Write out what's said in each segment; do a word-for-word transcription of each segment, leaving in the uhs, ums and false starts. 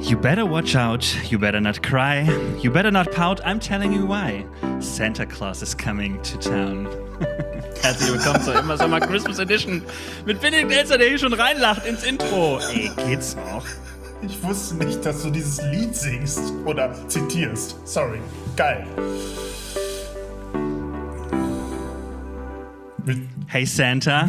You better watch out, you better not cry, you better not pout, I'm telling you why. Santa Claus is coming to town. Herzlich willkommen zur Immer Sommer Christmas Edition mit Benedikt Elster, der hier schon reinlacht ins Intro. Ey, geht's noch? Ich wusste nicht, dass du dieses Lied singst oder zitierst. Sorry. Geil. Hey Santa.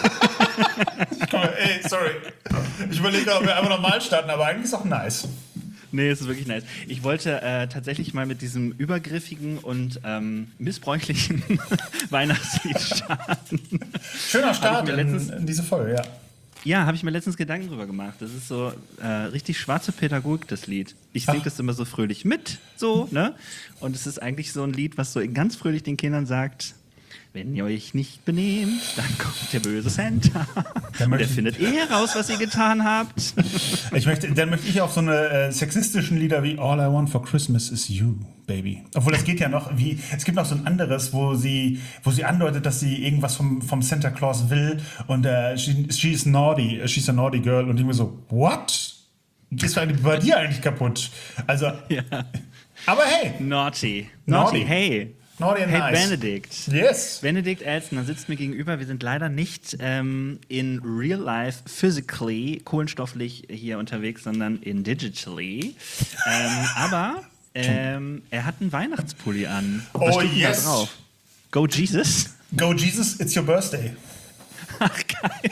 Ey, sorry. Ich überlege gerade, ob wir einfach normal starten, aber eigentlich ist auch nice. Nee, es ist wirklich nice. Ich wollte äh, tatsächlich mal mit diesem übergriffigen und ähm, missbräuchlichen Weihnachtslied starten. Schöner Start in, letztens, in diese Folge, ja. Ja, habe ich mir letztens Gedanken drüber gemacht. Das ist so äh, richtig schwarze Pädagogik, das Lied. Ich singe das immer so fröhlich mit, so, ne? Und es ist eigentlich so ein Lied, was so ganz fröhlich den Kindern sagt: Wenn ihr euch nicht benehmt, dann kommt der böse Santa. Und der findet eh heraus, was ihr getan habt. Ich möchte, dann möchte ich auf so eine äh, sexistischen Lieder wie All I Want for Christmas is You, Baby. Obwohl, das geht ja noch wie, es gibt noch so ein anderes, wo sie, wo sie andeutet, dass sie irgendwas vom, vom Santa Claus will und äh, she, she's naughty, she's a naughty girl. Und ich mir so, what? Ist eigentlich bei dir eigentlich kaputt? Also, ja. Aber hey. Naughty. Naughty. Naughty, hey. Naughty and hey, nice. Benedikt. Yes. Benedikt Elstner sitzt mir gegenüber. Wir sind leider nicht ähm, in real life, physically, kohlenstofflich hier unterwegs, sondern in digitally. Ähm, aber ähm, er hat einen Weihnachtspulli an. Was oh steht denn yes. da drauf? Go Jesus? Go Jesus, it's your birthday. Ach, geil.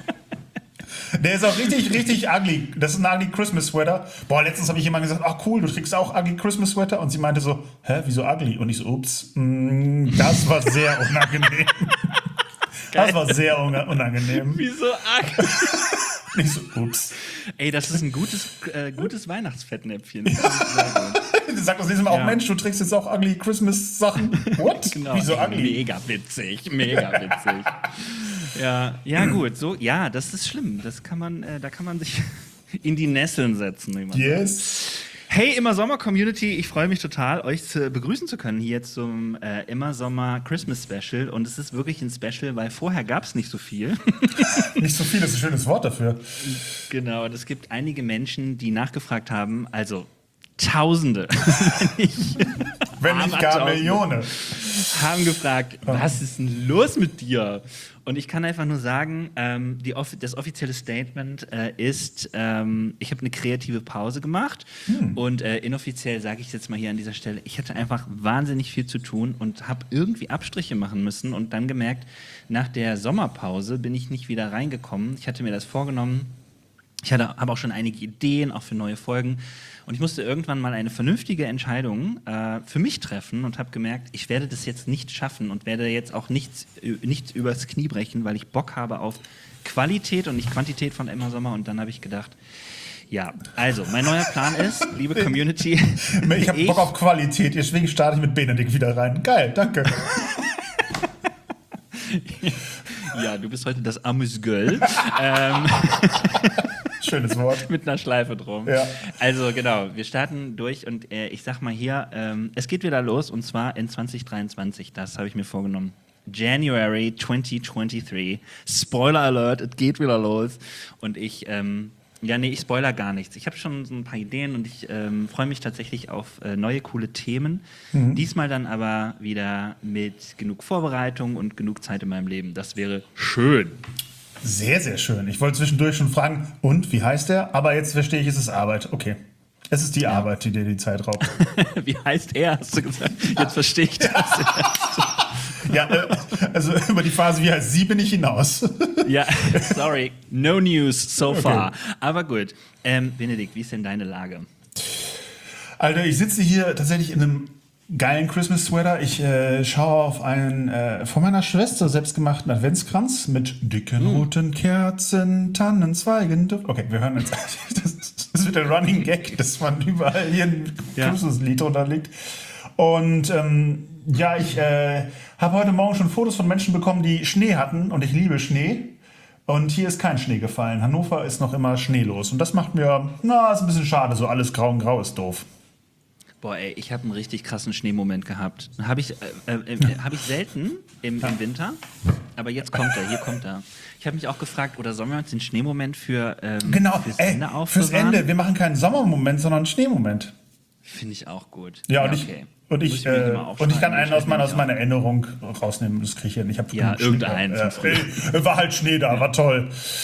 Der ist auch richtig, richtig ugly. Das ist ein ugly Christmas Sweater. Boah, letztens habe ich jemand gesagt, ach cool, du trägst auch ugly Christmas Sweater. Und sie meinte so, hä, wieso ugly? Und ich so, ups, mh, das war sehr unangenehm. Das war sehr unangenehm. Wieso ugly? Ich so, ups. Ey, das ist ein gutes, äh, gutes Weihnachtsfettnäpfchen. Du sagst das nächste Mal ja. auch, Mensch, du trägst jetzt auch ugly Christmas Sachen. What? Genau. Wieso Ey, ugly? Mega witzig, mega witzig. Ja, ja gut, so, ja, das ist schlimm. Das kann man, äh, da kann man sich in die Nesseln setzen. Wie man Yes. sagt. Hey, Immer Sommer Community, ich freue mich total, euch zu begrüßen zu können hier zum äh, Immer Sommer Christmas Special. Und es ist wirklich ein Special, weil vorher gab es nicht so viel. Nicht so viel ist ein schönes Wort dafür. Genau, und es gibt einige Menschen, die nachgefragt haben, also Tausende, wenn nicht, wenn nicht gar Millionen, haben gefragt, was ist denn los mit dir? Und ich kann einfach nur sagen, ähm, die, das offizielle Statement äh, ist, ähm, ich habe eine kreative Pause gemacht hm. und äh, inoffiziell sage ich jetzt mal hier an dieser Stelle, ich hatte einfach wahnsinnig viel zu tun und habe irgendwie Abstriche machen müssen und dann gemerkt, nach der Sommerpause bin ich nicht wieder reingekommen. Ich hatte mir das vorgenommen. Ich habe auch schon einige Ideen, auch für neue Folgen. Und ich musste irgendwann mal eine vernünftige Entscheidung äh, für mich treffen und habe gemerkt, ich werde das jetzt nicht schaffen und werde jetzt auch nichts, nichts übers Knie brechen, weil ich Bock habe auf Qualität und nicht Quantität von Immer Sommer. Und dann habe ich gedacht, ja, also, mein neuer Plan ist, liebe Community. Ich habe Bock auf Qualität, deswegen starte ich mit Benedikt wieder rein. Geil, danke. Ja, du bist heute das Amüsgöl. ähm, Schönes Wort. Mit einer Schleife drum. Ja. Also genau, wir starten durch und äh, ich sag mal hier, ähm, es geht wieder los und zwar in zwanzig dreiundzwanzig, das habe ich mir vorgenommen. January twenty twenty-three. Spoiler Alert, es geht wieder los. Und ich, ähm, ja nee, ich spoiler gar nichts. Ich habe schon so ein paar Ideen und ich ähm, freue mich tatsächlich auf äh, neue, coole Themen. Mhm. Diesmal dann aber wieder mit genug Vorbereitung und genug Zeit in meinem Leben. Das wäre schön. Sehr, sehr schön. Ich wollte zwischendurch schon fragen, und, wie heißt der? Aber jetzt verstehe ich, es ist Arbeit. Okay. Es ist die ja. Arbeit, die dir die Zeit raubt. Wie heißt er, hast du gesagt? Jetzt verstehe ich das. Ja, äh, also über die Phase, wie heißt sie, bin ich hinaus. Ja, sorry. No news so far. Okay. Aber gut. Ähm, Benedikt, wie ist denn deine Lage? Alter, ich sitze hier tatsächlich in einem geilen Christmas-Sweater. Ich äh, schaue auf einen äh, von meiner Schwester selbstgemachten Adventskranz mit dicken mm. roten Kerzen, Tannenzweigen. Okay, wir hören jetzt. Das, das wird ein Running Gag, dass man überall hier ein ja. Christmas-Lied runterlegt. Und ähm, ja, ich äh, habe heute Morgen schon Fotos von Menschen bekommen, die Schnee hatten. Und ich liebe Schnee. Und hier ist kein Schnee gefallen. Hannover ist noch immer schneelos. Und das macht mir, na, ist ein bisschen schade. So alles grau und grau ist doof. Boah, ey, ich habe einen richtig krassen Schneemoment gehabt. Habe ich, äh, äh, äh, hab ich selten im, im Winter, aber jetzt kommt er, hier kommt er. Ich habe mich auch gefragt, oder sollen wir uns den Schneemoment für ähm, Genau, fürs ey, Ende aufbewahren? fürs Ende. Wir machen keinen Sommermoment, sondern einen Schneemoment. Finde ich auch gut. Ja, und, okay. ich, und, Muss ich, mir äh, mal und ich kann aufschreiben. einen aus meiner, aus auch. meiner Erinnerung rausnehmen. Das kriege ich hin. Ich hab Ja, genug Schnee irgendeinen gehabt. von früher. Äh, war halt Schnee da, war toll.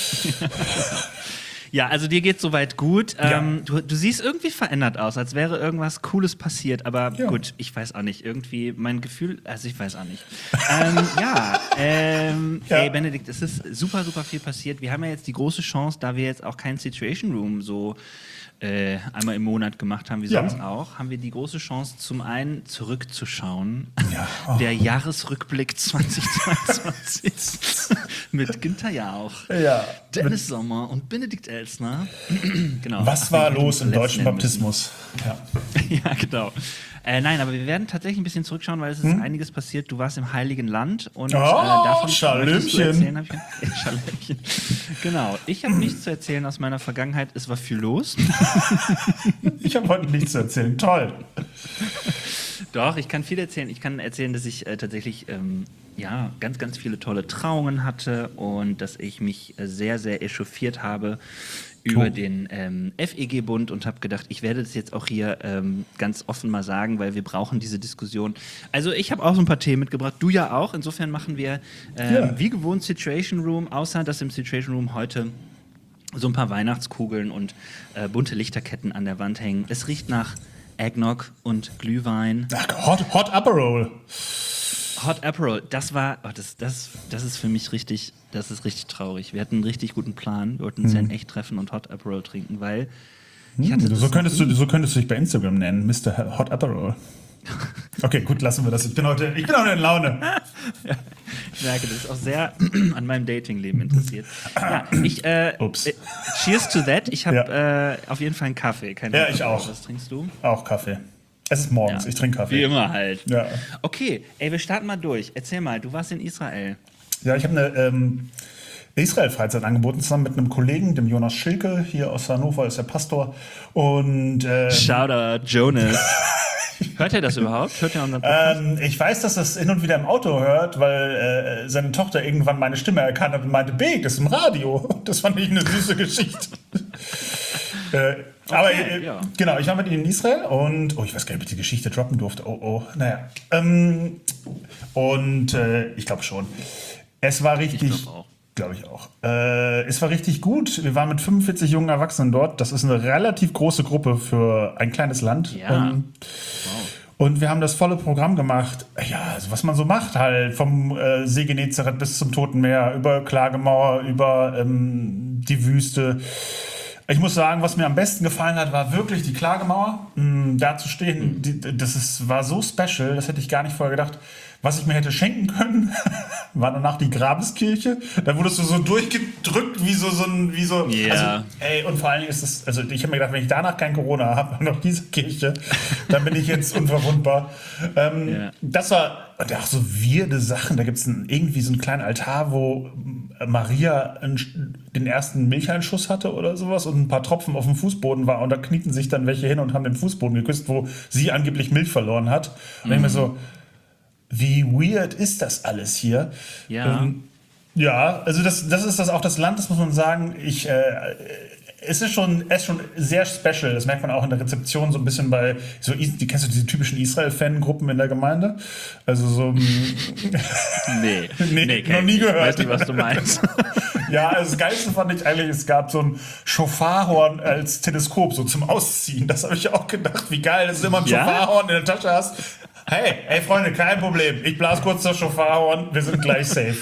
Ja, also dir geht's soweit gut. Ja. Ähm, du, du siehst irgendwie verändert aus, als wäre irgendwas Cooles passiert. Aber Ja. gut, ich weiß auch nicht. Irgendwie mein Gefühl, also ich weiß auch nicht. ähm, ja, ähm, Ja. ey Benedikt, es ist super, super viel passiert. Wir haben ja jetzt die große Chance, da wir jetzt auch kein Situation Room so äh, einmal im Monat gemacht haben, wie Ja. sonst auch, haben wir die große Chance, zum einen zurückzuschauen. Ja. Oh. Der Jahresrückblick zwanzig zweiundzwanzig mit Günther Jauch. Ja. Dennis Sommer und Benedikt Elsner. Genau. Was Ach, war wir los hätten im uns deutschen nennen müssen. Baptismus? Ja. Ja, genau. Äh, nein, aber wir werden tatsächlich ein bisschen zurückschauen, weil es ist einiges passiert. Du warst im Heiligen Land und Hm? Oh, äh, davon Schalömchen. möchtest du erzählen. Hab ich, Schalömchen. Genau. Ich habe nichts zu erzählen aus meiner Vergangenheit. Es war viel los. Ich habe heute nichts zu erzählen. Toll. Doch, ich kann viel erzählen. Ich kann erzählen, dass ich äh, tatsächlich ähm, ja, ganz, ganz viele tolle Trauungen hatte und dass ich mich äh, sehr, sehr echauffiert habe über Oh. den ähm, F E G-Bund und habe gedacht, ich werde das jetzt auch hier ähm, ganz offen mal sagen, weil wir brauchen diese Diskussion. Also ich habe auch so ein paar Themen mitgebracht, du ja auch. Insofern machen wir ähm, Ja. wie gewohnt Situation Room, außer dass im Situation Room heute so ein paar Weihnachtskugeln und äh, bunte Lichterketten an der Wand hängen. Es riecht nach Eggnog und Glühwein. Ach, Hot, Hot Aperol. Hot Aperol, das war, oh, das, das, das ist für mich richtig, das ist richtig traurig. Wir hatten einen richtig guten Plan. Wir wollten uns ja in echt treffen und Hot Aperol trinken, weil ich hatte das So noch könntest, du, nie- so könntest du dich bei Instagram nennen, Mister Hot Aperol. Okay, gut, lassen wir das. Ich bin heute, ich bin heute in Laune. Ich merke, das ist auch sehr an meinem Datingleben interessiert. Ja, ich, äh, Ups. äh, cheers to that. Ich habe äh, auf jeden Fall einen Kaffee. Kein Ja, Hot ich Aperol. auch. Was trinkst du? Auch Kaffee. Es ist morgens, Ja. ich trinke Kaffee. Wie immer halt. Ja. Okay, ey, wir starten mal durch. Erzähl mal, du warst in Israel. Ja, ich habe eine ähm, Israel-Freizeit angeboten, zusammen mit einem Kollegen, dem Jonas Schilke, hier aus Hannover, ist der Pastor. Und äh, Shoutout, Jonas. Hört er das überhaupt? Hört er unseren Podcast? ähm, ich weiß, dass das hin und wieder im Auto hört, weil äh, seine Tochter irgendwann meine Stimme erkannt hat und meinte, Big, das ist im Radio. Das fand ich eine süße Geschichte. äh, aber äh, ja. genau, ich war mit ihm in Israel und, oh, ich weiß gar nicht, ob ich die Geschichte droppen durfte. Oh, oh, naja. Ähm, und äh, ich glaube schon. Es war richtig, glaub auch. glaube ich auch. Äh, es war richtig gut. Wir waren mit fünfundvierzig jungen Erwachsenen dort. Das ist eine relativ große Gruppe für ein kleines Land. Ja. Ähm, und wir haben das volle Programm gemacht. Ja, also was man so macht halt. Vom äh, See Genezareth bis zum Toten Meer, über Klagemauer, über ähm, die Wüste. Ich muss sagen, was mir am besten gefallen hat, war wirklich die Klagemauer. Mm, da zu stehen, die, das ist, war so special, das hätte ich gar nicht vorher gedacht. Was ich mir hätte schenken können, war danach die Grabeskirche. Da wurdest du so durchgedrückt wie so, so ein, wie so. Ja. Also, ey, und vor allen Dingen ist das, also ich habe mir gedacht, wenn ich danach kein Corona habe, noch diese Kirche, dann bin ich jetzt unverwundbar. Ähm, Ja. Das war, und auch so weirde Sachen. Da gibt es irgendwie so einen kleinen Altar, wo Maria einen, den ersten Milcheinschuss hatte oder sowas und ein paar Tropfen auf dem Fußboden war. Und da knieten sich dann welche hin und haben den Fußboden geküsst, wo sie angeblich Milch verloren hat. Und ich mir so, wie weird ist das alles hier? Ja. Ähm, ja, also das, das ist das auch das Land, das muss man sagen. Ich, äh, es ist schon, es ist schon sehr special. Das merkt man auch in der Rezeption so ein bisschen bei, so, die, kennst du diese typischen Israel-Fan-Gruppen in der Gemeinde? Also so. Nee, Nee, kenn noch nie ich nicht. gehört. Weiß nicht, was du meinst. Ja, also das Geilste fand ich eigentlich, es gab so ein Schofarhorn als Teleskop, so zum Ausziehen. Das habe ich auch gedacht, wie geil, dass du immer ein Ja? Schofarhorn in der Tasche hast. Hey, hey Freunde, kein Problem. Ich blas kurz das Schofarhorn, wir sind gleich safe.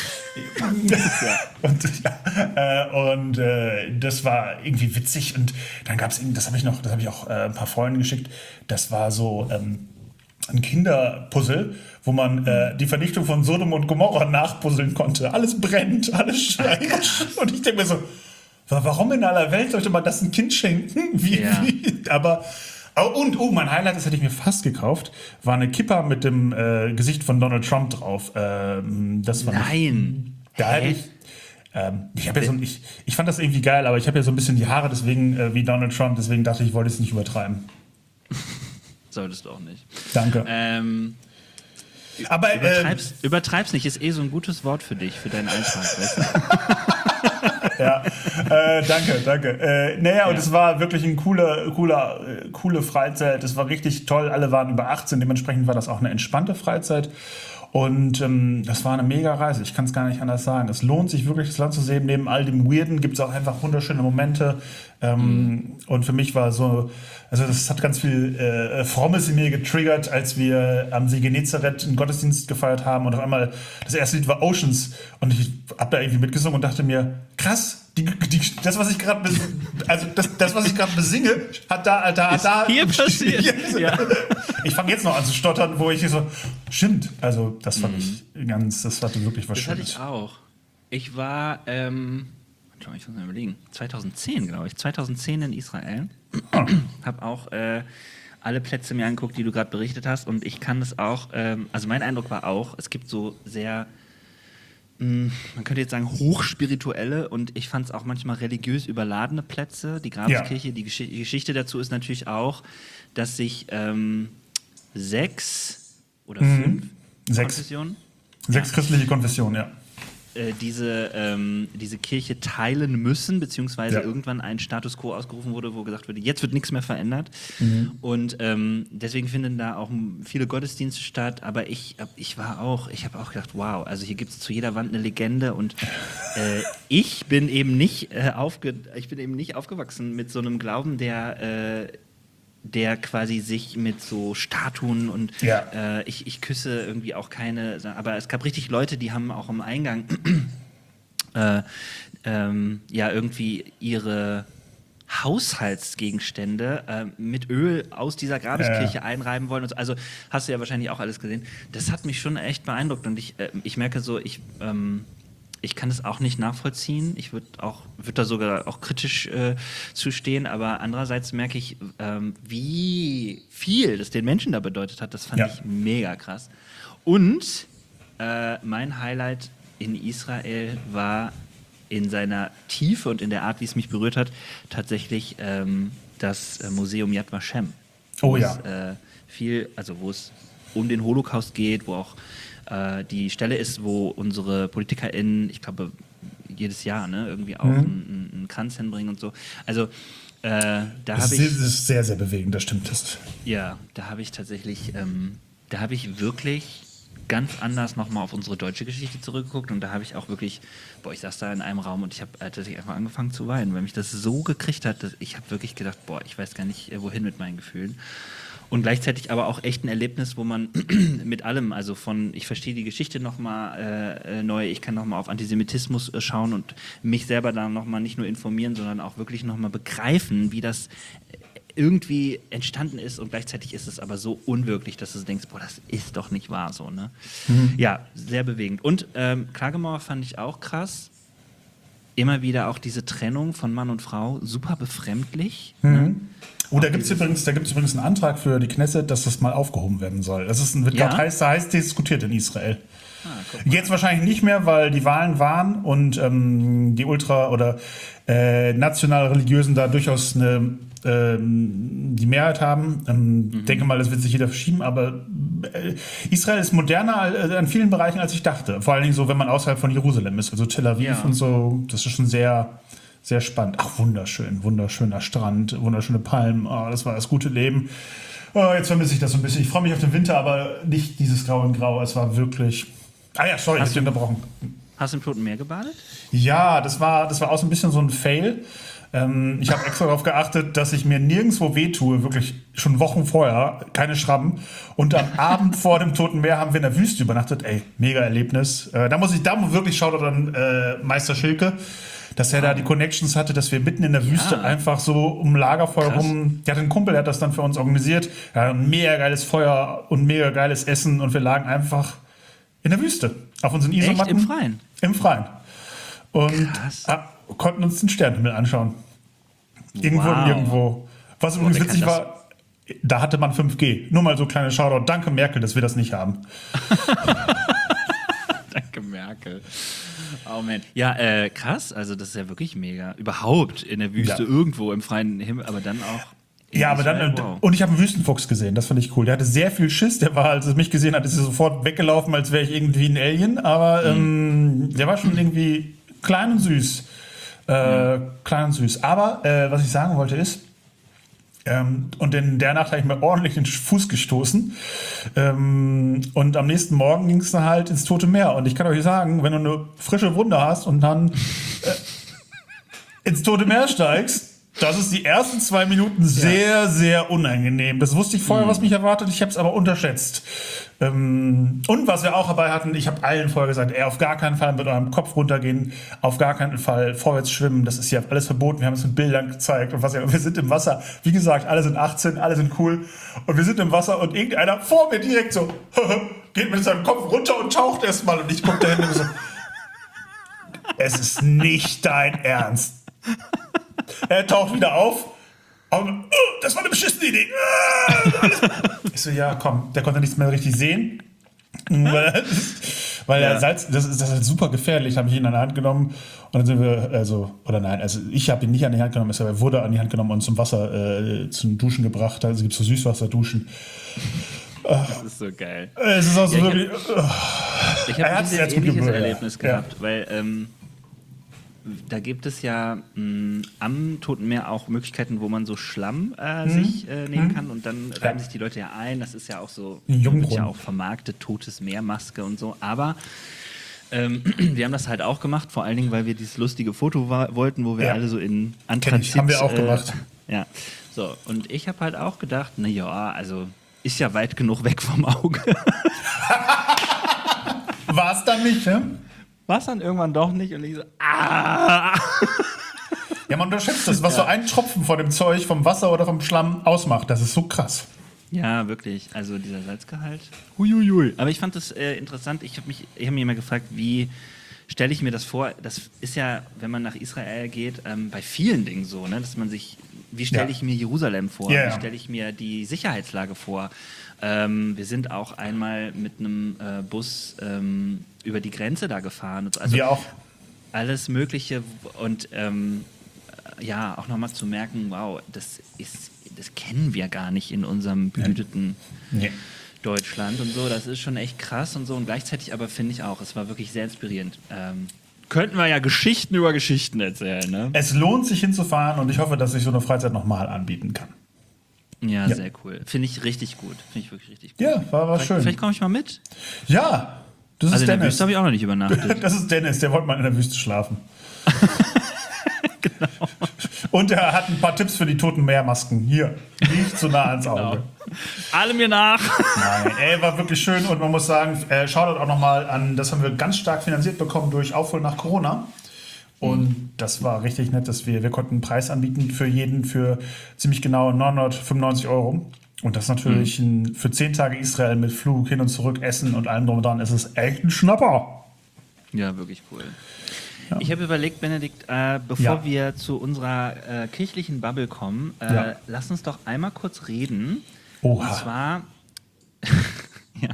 und ja, äh, und äh, das war irgendwie witzig. Und dann gab es, das habe ich noch, das habe ich auch äh, ein paar Freunden geschickt, das war so ähm, ein Kinderpuzzle, wo man äh, die Vernichtung von Sodom und Gomorra nachpuzzeln konnte. Alles brennt, alles schreit. Und ich denke mir so, warum in aller Welt sollte man das ein Kind schenken? Wie, Ja. wie? Aber, oh, und, oh, mein Highlight, das hätte ich mir fast gekauft, war eine Kippa mit dem äh, Gesicht von Donald Trump drauf. Ähm, das war Nein. da hätte Hä? ich, ähm, ich, hab ja so, ein- ich, ich fand das irgendwie geil, aber ich habe ja so ein bisschen die Haare deswegen äh, wie Donald Trump, deswegen dachte ich, ich wollte es nicht übertreiben. Solltest du auch nicht. Danke. Ähm, Aber übertreib's, äh, übertreib's nicht, ist eh so ein gutes Wort für dich, für deinen Eintrag, weißt du? Ja, äh, danke, danke. Äh, naja, ja. Und es war wirklich ein cooler, cooler, äh, coole Freizeit. Es war richtig toll. Alle waren über achtzehn. Dementsprechend war das auch eine entspannte Freizeit. Und ähm, das war eine mega Reise. Ich kann es gar nicht anders sagen. Es lohnt sich wirklich, das Land zu sehen. Neben all dem Weirden gibt es auch einfach wunderschöne Momente. Ähm, mhm. Und für mich war so, also das hat ganz viel äh, Frommes in mir getriggert, als wir am See Genezareth einen Gottesdienst gefeiert haben. Und auf einmal, das erste Lied war Oceans. Und ich habe da irgendwie mitgesungen und dachte mir, krass, die, die, das, was ich gerade also das, das, was ich gerade besinge, hat da, da, ist da. Hier passiert. Ja. Ich fange jetzt noch an zu stottern, wo ich so, stimmt. Also, das fand mhm. ich ganz, das hatte wirklich was das Schönes. Das hatte ich auch. Ich war, ähm, ich muss mal überlegen, zweitausendzehn, glaube ich, zweitausendzehn in Israel. Oh. Habe auch äh, alle Plätze mir angeguckt, die du gerade berichtet hast. Und ich kann das auch, ähm, also mein Eindruck war auch, es gibt so sehr, man könnte jetzt sagen, hochspirituelle und ich fand es auch manchmal religiös überladene Plätze. Die Grabeskirche, ja. die, Gesch- die Geschichte dazu ist natürlich auch, dass sich ähm, sechs oder mhm. fünf sechs. Konfessionen Sechs ja. christliche Konfessionen, ja. äh, diese, ähm, diese Kirche teilen müssen, beziehungsweise ja. irgendwann ein Status quo ausgerufen wurde, wo gesagt wurde, jetzt wird nichts mehr verändert. Mhm. Und ähm, deswegen finden da auch viele Gottesdienste statt. Aber ich, ich war auch, ich habe auch gedacht, wow, also hier gibt es zu jeder Wand eine Legende. Und äh, ich bin eben nicht äh, aufge, ich bin eben nicht aufgewachsen mit so einem Glauben, der äh, der quasi sich mit so Statuen und ja. äh, ich, ich küsse irgendwie auch keine, aber es gab richtig Leute, die haben auch am Eingang äh, ähm, ja irgendwie ihre Haushaltsgegenstände äh, mit Öl aus dieser Grabeskirche ja. einreiben wollen. Also hast du ja wahrscheinlich auch alles gesehen. Das hat mich schon echt beeindruckt und ich, äh, ich merke so, ich ähm, Ich kann das auch nicht nachvollziehen. Ich würde auch würd da sogar auch kritisch äh, zustehen, aber andererseits merke ich, ähm, wie viel das den Menschen da bedeutet hat. Das fand ja. ich mega krass. Und äh, mein Highlight in Israel war in seiner Tiefe und in der Art, wie es mich berührt hat, tatsächlich ähm, das äh, Museum Yad Vashem. Oh ja. Es, äh, viel, also wo es um den Holocaust geht, wo auch die Stelle ist, wo unsere PolitikerInnen, ich glaube, jedes Jahr ne, irgendwie auch mhm. einen, einen Kranz hinbringen und so. Also, äh, da habe ich. Das ist sehr, sehr bewegend, das stimmt. Das. Ja, da habe ich tatsächlich, ähm, da habe ich wirklich ganz anders nochmal auf unsere deutsche Geschichte zurückgeguckt und da habe ich auch wirklich, boah, ich saß da in einem Raum und ich habe äh, tatsächlich einfach angefangen zu weinen, weil mich das so gekriegt hat, dass ich habe wirklich gedacht, boah, ich weiß gar nicht, wohin mit meinen Gefühlen. Und gleichzeitig aber auch echt ein Erlebnis, wo man mit allem, also von, ich verstehe die Geschichte nochmal äh, neu, ich kann nochmal auf Antisemitismus äh, schauen und mich selber da nochmal nicht nur informieren, sondern auch wirklich nochmal begreifen, wie das irgendwie entstanden ist und gleichzeitig ist es aber so unwirklich, dass du denkst, boah, das ist doch nicht wahr so, ne? Mhm. Ja, sehr bewegend. Und ähm, Klagemauer fand ich auch krass. Immer wieder auch diese Trennung von Mann und Frau, super befremdlich. Mhm. Ne? Oh, da gibt es übrigens, da gibt's übrigens einen Antrag für die Knesset, dass das mal aufgehoben werden soll. Das ist ein, wird ja? gerade heiß, heiß diskutiert in Israel. Ah, jetzt wahrscheinlich nicht mehr, weil die Wahlen waren und ähm, die Ultra- oder äh, national-Religiösen da durchaus eine, ähm, die Mehrheit haben. Ähm, mhm. denke mal, das wird sich jeder verschieben, aber äh, Israel ist moderner äh, an vielen Bereichen, als ich dachte. Vor allen Dingen so, wenn man außerhalb von Jerusalem ist, also Tel Aviv ja. und so. Das ist schon sehr... Sehr spannend. Ach, wunderschön. Wunderschöner Strand, wunderschöne Palmen. Oh, das war das gute Leben. Oh, jetzt vermisse ich das so ein bisschen. Ich freue mich auf den Winter, aber nicht dieses Grau in Grau. Es war wirklich... Ah ja, sorry, hast du unterbrochen. Hast du im Toten Meer gebadet? Ja, das war, das war auch so ein bisschen so ein Fail. Ähm, ich habe extra darauf geachtet, dass ich mir nirgendwo wehtue, wirklich schon Wochen vorher, keine Schrammen. Und am Abend vor dem Toten Meer haben wir in der Wüste übernachtet. Ey, mega Erlebnis. Äh, da muss ich, da wirklich Shoutout an äh, Meister Schilke, dass er da die Connections hatte, dass wir mitten in der ja. Wüste einfach so um Lagerfeuer Krass. rum... Der hat einen Kumpel, der hat das dann für uns organisiert. Ja, ein mega geiles Feuer und mega geiles Essen und wir lagen einfach in der Wüste. Auf unseren Isomatten. Echt? Im Freien? Im Freien. Und ab, konnten uns den Sternenhimmel anschauen. Irgendwo wow. und nirgendwo. Was übrigens witzig war, da hatte man fünf G. Nur mal so kleine Shoutout. Danke Merkel, dass wir das nicht haben. Danke Merkel. Oh man. Ja, äh, krass, also das ist ja wirklich mega. Überhaupt in der Wüste, ja. irgendwo im freien Himmel, aber dann auch Ja, aber dann, wow. Und ich habe einen Wüstenfuchs gesehen, das fand ich cool. Der hatte sehr viel Schiss, der war, als er mich gesehen hat, ist er sofort weggelaufen, als wäre ich irgendwie ein Alien, aber mhm. ähm, der war schon irgendwie klein und süß. Äh, mhm. Klein und süß. Aber, äh, was ich sagen wollte ist, ähm, und in der Nacht habe ich mir ordentlich den Fuß gestoßen. Ähm, und am nächsten Morgen ging es dann halt ins Tote Meer. Und ich kann euch sagen, wenn du eine frische Wunde hast und dann äh, ins Tote Meer steigst, das ist die ersten zwei Minuten sehr, ja. sehr unangenehm. Das wusste ich vorher, mhm. was mich erwartet. Ich habe es aber unterschätzt. Ähm, und was wir auch dabei hatten, ich habe allen vorher gesagt, ey, auf gar keinen Fall mit eurem Kopf runtergehen, auf gar keinen Fall vorwärts schwimmen. Das ist ja alles verboten. Wir haben es mit Bildern gezeigt. Und was ja, wir sind im Wasser. Wie gesagt, alle sind achtzehn, alle sind cool. Und wir sind im Wasser und irgendeiner vor mir direkt so geht mit seinem Kopf runter und taucht erstmal. Und ich gucke da hin und so, es ist nicht dein Ernst. Er taucht wieder auf. Und, oh, das war eine beschissene Idee. Ich so, ja, komm, der konnte nichts mehr richtig sehen. Weil, weil ja. der Salz, das ist, das ist super gefährlich, habe ich ihn an die Hand genommen. Und dann sind wir, also, oder nein, also ich habe ihn nicht an die Hand genommen, er wurde an die Hand genommen und zum Wasser, äh, zum Duschen gebracht. Also gibt es so Süßwasserduschen. Das ist so geil. Es ist auch so ja, wirklich. Ich habe hab ein sehr ähnliches Erlebnis gehabt, ja. weil ähm, da gibt es ja mh, am Toten Meer auch Möglichkeiten, wo man so Schlamm äh, mhm. sich äh, nehmen mhm. kann und dann reiben ja. sich die Leute ja ein. Das ist ja auch so, wird ja auch vermarktet, Totes Meermaske und so. Aber ähm, wir haben das halt auch gemacht, vor allen Dingen, weil wir dieses lustige Foto war, wollten, wo wir ja. alle so in Anthrazit... Haben wir auch äh, gemacht. Ja, so. Und ich habe halt auch gedacht, na ja, also ist ja weit genug weg vom Auge. War es dann nicht, ja? War es dann irgendwann doch nicht und ich so, ah! Ja, man unterschätzt das, was ja. so ein Tropfen von dem Zeug, vom Wasser oder vom Schlamm ausmacht. Das ist so krass. Ja, wirklich. Also dieser Salzgehalt. Huiuiui. Aber ich fand das äh, interessant. Ich habe mich, ich habe mich immer gefragt, wie stelle ich mir das vor? Das ist ja, wenn man nach Israel geht, ähm, bei vielen Dingen so, ne, dass man sich, wie stelle ja. ich mir Jerusalem vor? Ja, ja. Wie stelle ich mir die Sicherheitslage vor? Ähm, wir sind auch einmal mit einem äh, Bus ähm, über die Grenze da gefahren. Also wir auch. Alles Mögliche und ähm, ja, auch nochmal zu merken, wow, das ist, das kennen wir gar nicht in unserem behüteten nee. Deutschland und so. Das ist schon echt krass und so. Und gleichzeitig aber finde ich auch, es war wirklich sehr inspirierend. Ähm, könnten wir ja Geschichten über Geschichten erzählen, ne? Es lohnt sich hinzufahren und ich hoffe, dass ich so eine Freizeit nochmal anbieten kann. Ja, ja, sehr cool. Finde ich richtig gut. Finde ich wirklich richtig gut. Ja, war, war vielleicht, schön. Vielleicht komme ich mal mit. Ja, das also ist in Dennis. Der Wüste habe ich auch noch nicht übernachtet. Das ist Dennis, der wollte mal in der Wüste schlafen. Genau. Und er hat ein paar Tipps für die Toten Meermasken. Hier, nicht zu nah ans Auge. Genau. Alle mir nach. Nein, ey, war wirklich schön und man muss sagen, äh, Shoutout auch nochmal an, das haben wir ganz stark finanziert bekommen durch Aufholen nach Corona. Und mhm. das war richtig nett, dass wir, wir konnten einen Preis anbieten für jeden für ziemlich genau neunhundertfünfundneunzig Euro. Und das natürlich mhm. ein, für zehn Tage Israel mit Flug hin und zurück, Essen und allem drum und dran ist es echt ein Schnapper. Ja, wirklich cool. Ja. Ich habe überlegt, Benedikt, äh, bevor ja. wir zu unserer äh, kirchlichen Bubble kommen, äh, ja. lass uns doch einmal kurz reden. Oha. Und zwar, ja.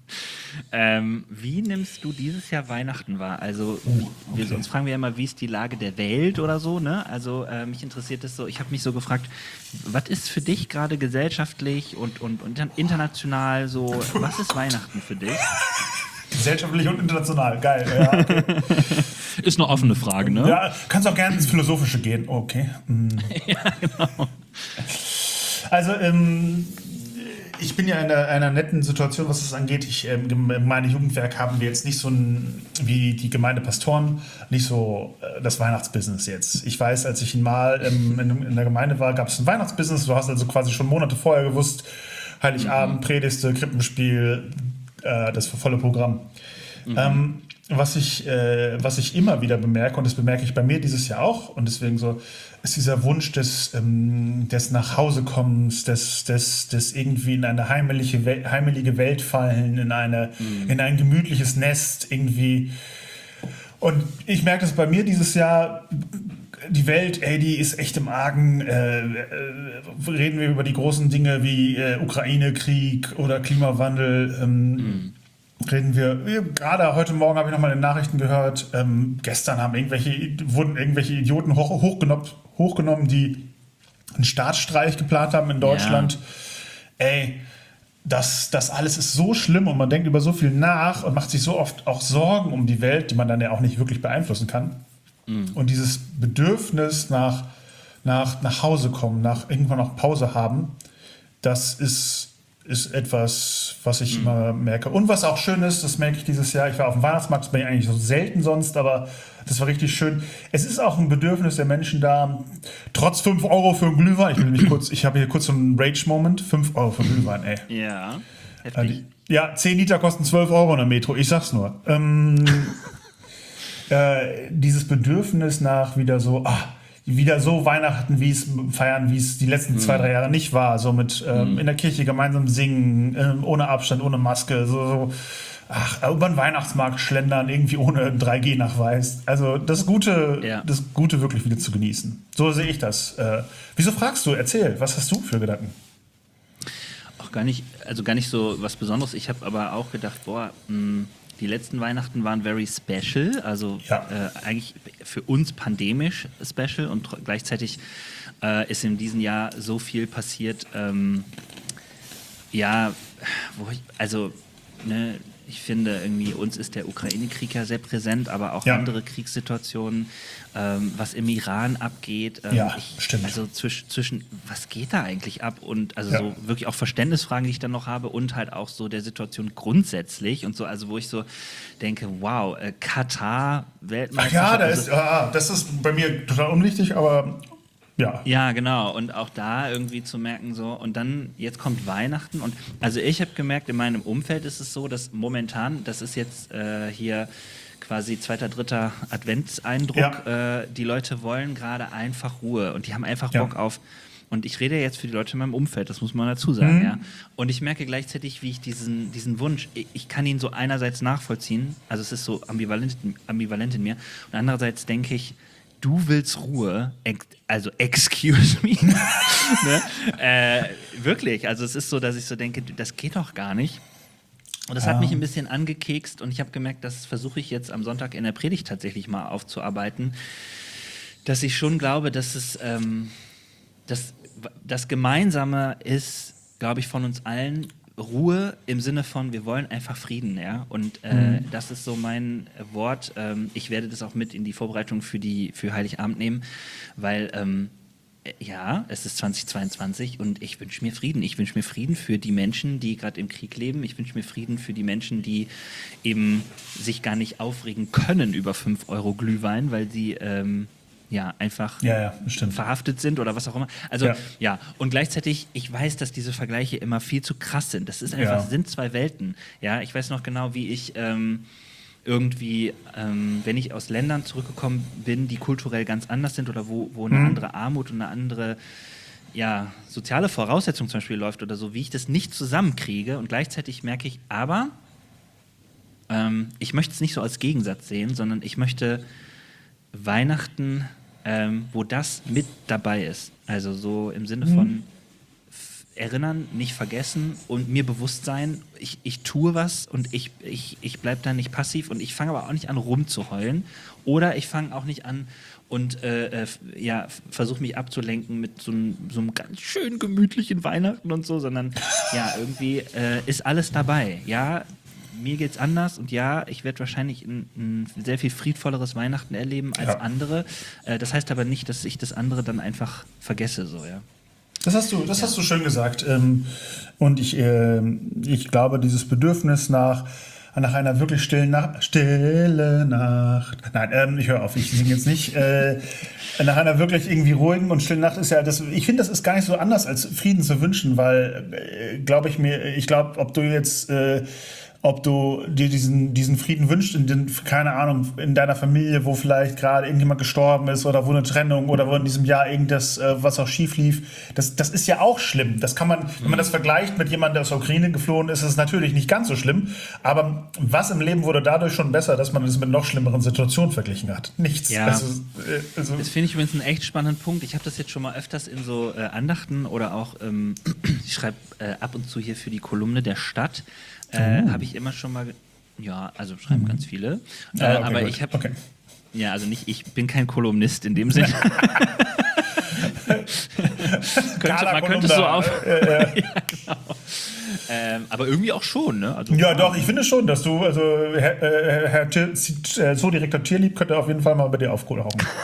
ähm, wie nimmst du dieses Jahr Weihnachten wahr? Also, wie, oh, okay. wir, uns fragen wir ja immer, wie ist die Lage der Welt oder so, ne? Also, äh, mich interessiert das so, ich habe mich so gefragt, was ist für dich gerade gesellschaftlich und, und, und international so, was ist Weihnachten für dich? Gesellschaftlich und international, geil. Ja, okay. Ist eine offene Frage, ne? Ja, kannst auch gerne ins Philosophische gehen. Okay. Mhm. Ja, genau. Also, ähm, ich bin ja in einer, einer netten Situation, was das angeht. Ich, ähm, in meinem Jugendwerk haben wir jetzt nicht so ein, wie die Gemeindepastoren, nicht so äh, das Weihnachtsbusiness jetzt. Ich weiß, als ich mal ähm, in, in der Gemeinde war, gab es ein Weihnachtsbusiness. Du hast also quasi schon Monate vorher gewusst, Heiligabend, mhm. Predigte, Krippenspiel, äh, das volle Programm. Mhm. Ähm, was ich, äh, was ich immer wieder bemerke, und das bemerke ich bei mir dieses Jahr auch, und deswegen so, ist dieser Wunsch des, ähm, des Nachhausekommens, des, des, des irgendwie in eine heimelige, Wel- heimelige Welt fallen, in, eine, mhm. in ein gemütliches Nest irgendwie. Und ich merke das bei mir dieses Jahr, die Welt, ey, die ist echt im Argen. Äh, äh, reden wir über die großen Dinge wie äh, Ukraine-Krieg oder Klimawandel, ähm, mhm. Reden wir, gerade heute Morgen habe ich nochmal in den Nachrichten gehört, ähm, gestern haben irgendwelche, wurden irgendwelche Idioten hoch, hochgenommen, hochgenommen, die einen Staatsstreich geplant haben in Deutschland. Ja. Ey, das, das alles ist so schlimm und man denkt über so viel nach und macht sich so oft auch Sorgen um die Welt, die man dann ja auch nicht wirklich beeinflussen kann. Mhm. Und dieses Bedürfnis nach, nach, nach Hause kommen, nach irgendwann auch Pause haben, das ist, ist etwas, was ich mhm. immer merke. Und was auch schön ist, das merke ich dieses Jahr, ich war auf dem Weihnachtsmarkt, das bin ich eigentlich so selten sonst, aber das war richtig schön. Es ist auch ein Bedürfnis der Menschen da, trotz fünf Euro für einen Glühwein, ich will mich kurz, ich habe hier kurz so einen Rage-Moment, fünf Euro für einen Glühwein, ey. Ja, heftig. Ja, zehn Liter kosten zwölf Euro in der Metro, ich sag's nur. Ähm, äh, dieses Bedürfnis nach wieder so, ah, wieder so Weihnachten, wie es feiern, wie es die letzten mhm. zwei, drei Jahre nicht war. So mit ähm, mhm. in der Kirche gemeinsam singen, ähm, ohne Abstand, ohne Maske, so, so ach, über den Weihnachtsmarkt schlendern, irgendwie ohne drei G Nachweis. Also das Gute, ja. das Gute wirklich wieder zu genießen. So sehe ich das. Äh, wieso fragst du? Erzähl, was hast du für Gedanken? Auch gar nicht, also gar nicht so was Besonderes. Ich habe aber auch gedacht, boah, mh, die letzten Weihnachten waren very special, also ja. äh, eigentlich für uns pandemisch special und tr- gleichzeitig äh, ist in diesem Jahr so viel passiert, ähm, ja, wo ich, also, ne, ich finde irgendwie, uns ist der Ukraine-Krieg ja sehr präsent, aber auch ja. andere Kriegssituationen, ähm, was im Iran abgeht. Ähm, ja, ich, stimmt. Also zwisch, zwischen, was geht da eigentlich ab? Und also ja. so wirklich auch Verständnisfragen, die ich dann noch habe und halt auch so der Situation grundsätzlich und so, also wo ich so denke, wow, äh, Katar, Weltmeisterschaft. Ach ja, da also, ist, ah, das ist bei mir total unwichtig, aber ja. Ja, genau. Und auch da irgendwie zu merken, so, und dann, jetzt kommt Weihnachten. Und also ich habe gemerkt, in meinem Umfeld ist es so, dass momentan, das ist jetzt äh, hier quasi zweiter, dritter Adventseindruck, ja. äh, die Leute wollen gerade einfach Ruhe und die haben einfach Bock ja. auf. Und ich rede jetzt für die Leute in meinem Umfeld, das muss man dazu sagen, mhm. ja. Und ich merke gleichzeitig, wie ich diesen, diesen Wunsch, ich, ich kann ihn so einerseits nachvollziehen, also es ist so ambivalent, ambivalent in mir, und andererseits denke ich, du willst Ruhe, ex- also excuse me. ne? äh, wirklich, also es ist so, dass ich so denke, das geht doch gar nicht. Und das ja. hat mich ein bisschen angekekst und ich habe gemerkt, das versuche ich jetzt am Sonntag in der Predigt tatsächlich mal aufzuarbeiten, dass ich schon glaube, dass es ähm, das, das Gemeinsame ist, glaube ich, von uns allen Ruhe im Sinne von, wir wollen einfach Frieden, ja. Und äh, mhm. das ist so mein Wort. Ähm, ich werde das auch mit in die Vorbereitung für die für Heiligabend nehmen, weil ähm, ja, es ist zweitausendzweiundzwanzig und ich wünsche mir Frieden. Ich wünsche mir Frieden für die Menschen, die gerade im Krieg leben. Ich wünsche mir Frieden für die Menschen, die eben sich gar nicht aufregen können über fünf Euro Glühwein, weil sie ähm, ja, einfach ja, ja, verhaftet sind oder was auch immer. Also, ja. ja. Und gleichzeitig, ich weiß, dass diese Vergleiche immer viel zu krass sind. Das ist einfach, ja. sind zwei Welten. Ja, ich weiß noch genau, wie ich ähm, irgendwie, ähm, wenn ich aus Ländern zurückgekommen bin, die kulturell ganz anders sind oder wo, wo eine mhm. andere Armut und eine andere ja, soziale Voraussetzung zum Beispiel läuft oder so, wie ich das nicht zusammenkriege. Und gleichzeitig merke ich, aber ähm, ich möchte es nicht so als Gegensatz sehen, sondern ich möchte Weihnachten, ähm, wo das mit dabei ist. Also so im Sinne von mhm. f- erinnern, nicht vergessen und mir bewusst sein, ich, ich tue was und ich, ich, ich bleibe da nicht passiv und ich fange aber auch nicht an rumzuheulen oder ich fange auch nicht an und äh, äh, ja, versuche mich abzulenken mit so einem, so einem ganz schön gemütlichen Weihnachten und so, sondern ja, irgendwie äh, ist alles dabei. Ja, mir geht's anders und ja, ich werde wahrscheinlich ein, ein sehr viel friedvolleres Weihnachten erleben als ja. andere. Äh, das heißt aber nicht, dass ich das andere dann einfach vergesse, so, ja. Das hast du, das ja. hast du schön gesagt. Ähm, und ich, äh, ich glaube, dieses Bedürfnis nach, nach einer wirklich stillen Nacht, stille Nacht, nein, ähm, ich höre auf, ich singe jetzt nicht, äh, nach einer wirklich irgendwie ruhigen und stillen Nacht ist ja, das, ich finde, das ist gar nicht so anders als Frieden zu wünschen, weil, äh, glaube ich mir, ich glaube, ob du jetzt, äh, ob du dir diesen, diesen Frieden wünschst, in den, keine Ahnung, in deiner Familie, wo vielleicht gerade irgendjemand gestorben ist oder wo eine Trennung oder wo in diesem Jahr irgendwas, äh, was auch schief lief, das, das ist ja auch schlimm. Das kann man, mhm. wenn man das vergleicht mit jemandem, der aus der Ukraine geflohen ist, ist es natürlich nicht ganz so schlimm. Aber was im Leben wurde dadurch schon besser, dass man es mit noch schlimmeren Situationen verglichen hat? Nichts. Ja. Also, äh, also das finde ich übrigens einen echt spannenden Punkt. Ich habe das jetzt schon mal öfters in so äh, Andachten oder auch, ähm, ich schreibe äh, ab und zu hier für die Kolumne der Stadt, Äh, oh. habe ich immer schon mal, ge- ja, also schreiben mhm. ganz viele, äh, ah, okay, aber gut. ich habe, okay. ja, also nicht, ich bin kein Kolumnist in dem Sinne, könnte, man könnte es so auf. Äh, äh. ja, genau. Ähm, aber irgendwie auch schon, ne? Also, ja, doch, ich finde schon, dass du, also Herr, äh, Herr Tier, äh, Zoodirektor Tierlieb könnte auf jeden Fall mal bei dir aufholen.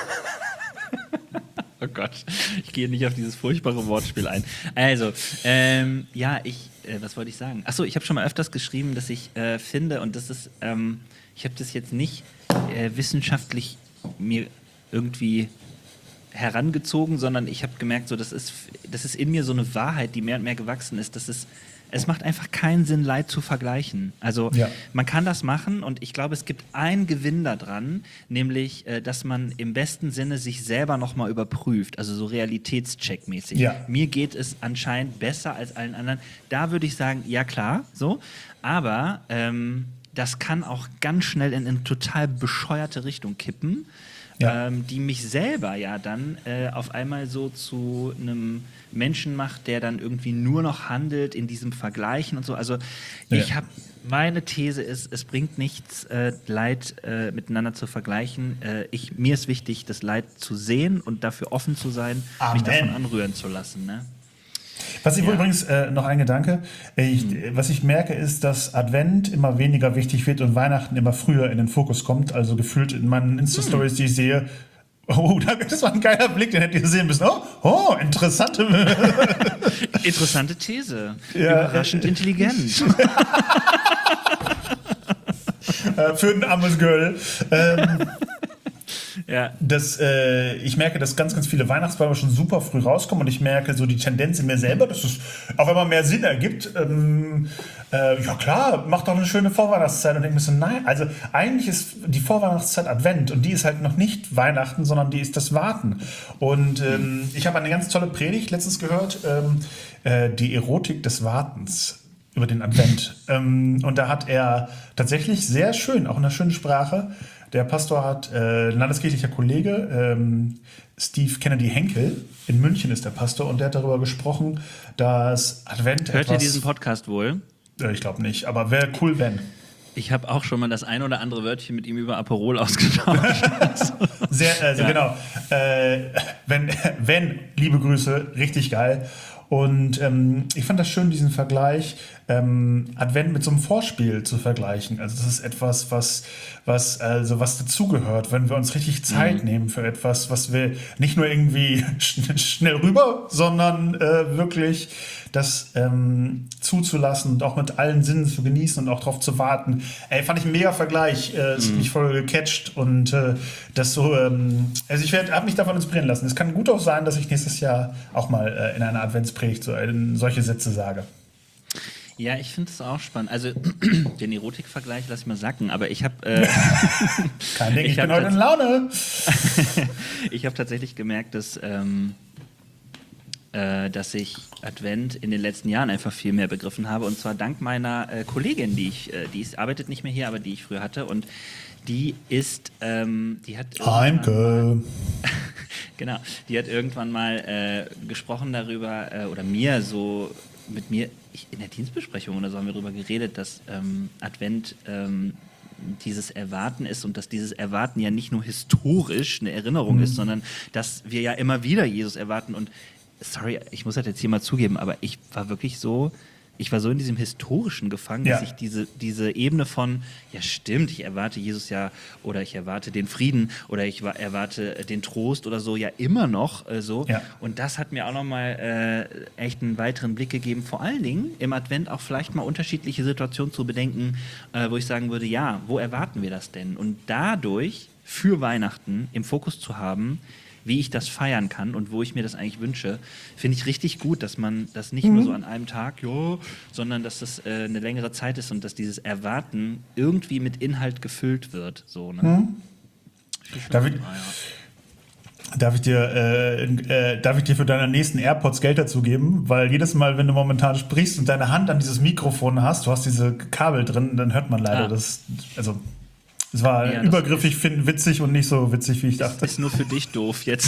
Oh Gott, ich gehe nicht auf dieses furchtbare Wortspiel ein. Also, ähm, ja, ich, äh, was wollte ich sagen? Achso, ich habe schon mal öfters geschrieben, dass ich äh, finde, und das ist, ähm, ich habe das jetzt nicht äh, wissenschaftlich mir irgendwie herangezogen, sondern ich habe gemerkt, so, das ist, das ist in mir so eine Wahrheit, die mehr und mehr gewachsen ist. Das ist, es macht einfach keinen Sinn, Leid zu vergleichen. Also ja. man kann das machen und ich glaube, es gibt einen Gewinn daran, nämlich, äh, dass man im besten Sinne sich selber nochmal überprüft, also so realitätscheckmäßig. Ja. Mir geht es anscheinend besser als allen anderen. Da würde ich sagen, ja klar, so, aber ähm, das kann auch ganz schnell in eine total bescheuerte Richtung kippen. Ja. Ähm, die mich selber ja dann äh, auf einmal so zu einem Menschen macht, der dann irgendwie nur noch handelt in diesem Vergleichen und so. Also ja. ich habe, meine These ist, es bringt nichts, äh, Leid äh, miteinander zu vergleichen. Äh, ich, mir ist wichtig, das Leid zu sehen und dafür offen zu sein, Amen. mich davon anrühren zu lassen, ne? Was ich ja. übrigens, äh, noch ein Gedanke, ich, mhm. was ich merke, ist, dass Advent immer weniger wichtig wird und Weihnachten immer früher in den Fokus kommt. Also gefühlt in meinen Insta-Stories, mhm. die ich sehe, oh, das war ein geiler Blick, den hättet ihr sehen müssen. Oh, oh interessante... interessante These. Ja. Überraschend intelligent. Für ein armes Girl. Ähm, Ja. Das, äh, ich merke, dass ganz, ganz viele Weihnachtsbäume schon super früh rauskommen und ich merke so die Tendenz in mir selber, dass es auf einmal mehr Sinn ergibt. Ähm, äh, ja klar, mach doch eine schöne Vorweihnachtszeit und denke mir so, nein, also eigentlich ist die Vorweihnachtszeit Advent und die ist halt noch nicht Weihnachten, sondern die ist das Warten. Und ähm, mhm. ich habe eine ganz tolle Predigt letztens gehört, ähm, äh, die Erotik des Wartens über den Advent. ähm, und da hat er tatsächlich sehr schön, auch in einer schönen Sprache, der Pastor hat, äh, landeskirchlicher Kollege, ähm, Steve Kennedy Henkel, in München ist der Pastor, und der hat darüber gesprochen, dass Advent Hört etwas... ihr diesen Podcast wohl? Äh, ich glaube nicht, aber wäre cool, wenn. Ich habe auch schon mal das ein oder andere Wörtchen mit ihm über Aperol ausgetauscht. Sehr, also ja. genau. Äh, wenn, wenn, liebe Grüße, richtig geil. Und ähm, ich fand das schön, diesen Vergleich, ähm, Advent mit so einem Vorspiel zu vergleichen. Also das ist etwas, was, was, also was dazugehört, wenn wir uns richtig Zeit mhm. nehmen für etwas, was wir nicht nur irgendwie schn- schnell rüber, sondern äh, wirklich das ähm, zuzulassen und auch mit allen Sinnen zu genießen und auch darauf zu warten. Ey, fand ich einen mega Vergleich. Äh, ist mhm. mich voll gecatcht und äh, das so, ähm, also ich habe mich davon inspirieren lassen. Es kann gut auch sein, dass ich nächstes Jahr auch mal äh, in einer Adventspredigt so, äh, solche Sätze sage. Ja, ich finde es auch spannend. Also den Erotikvergleich lass ich mal sacken, aber ich habe äh, kein Ding, ich, ich bin heute in Laune. Ich habe tatsächlich gemerkt, dass ähm, äh, dass ich Advent in den letzten Jahren einfach viel mehr begriffen habe, und zwar dank meiner äh, Kollegin, die ich, äh, die ist, arbeitet nicht mehr hier, aber die ich früher hatte, und die ist, ähm, die hat Heimke. Genau, die hat irgendwann mal äh, gesprochen darüber, äh, oder mir so mit mir, ich, in der Dienstbesprechung oder so haben wir darüber geredet, dass ähm, Advent ähm, dieses Erwarten ist und dass dieses Erwarten ja nicht nur historisch eine Erinnerung mhm. ist, sondern dass wir ja immer wieder Jesus erwarten. Und sorry, ich muss das jetzt hier mal zugeben, aber ich war wirklich so, ich war so in diesem Historischen gefangen, ja. dass ich diese, diese Ebene von, ja stimmt, ich erwarte Jesus ja, oder ich erwarte den Frieden, oder ich erwarte den Trost oder so, ja immer noch äh, so. Ja. Und das hat mir auch nochmal äh, echt einen weiteren Blick gegeben, vor allen Dingen im Advent auch vielleicht mal unterschiedliche Situationen zu bedenken, äh, wo ich sagen würde, ja, wo erwarten wir das denn? Und dadurch für Weihnachten im Fokus zu haben, wie ich das feiern kann und wo ich mir das eigentlich wünsche, finde ich richtig gut, dass man das nicht mhm. nur so an einem Tag, ja, sondern dass das äh, eine längere Zeit ist und dass dieses Erwarten irgendwie mit Inhalt gefüllt wird. So, ne? Mhm. Darf, ich, ah, ja. darf, ich dir, äh, äh, darf ich dir für deine nächsten AirPods Geld dazu geben? Weil jedes Mal, wenn du momentan sprichst und deine Hand an dieses Mikrofon hast, du hast diese Kabel drin, dann hört man leider ah. das, also... Es war ja, übergriffig, find, witzig und nicht so witzig, wie ich dachte. Das ist nur für dich doof jetzt.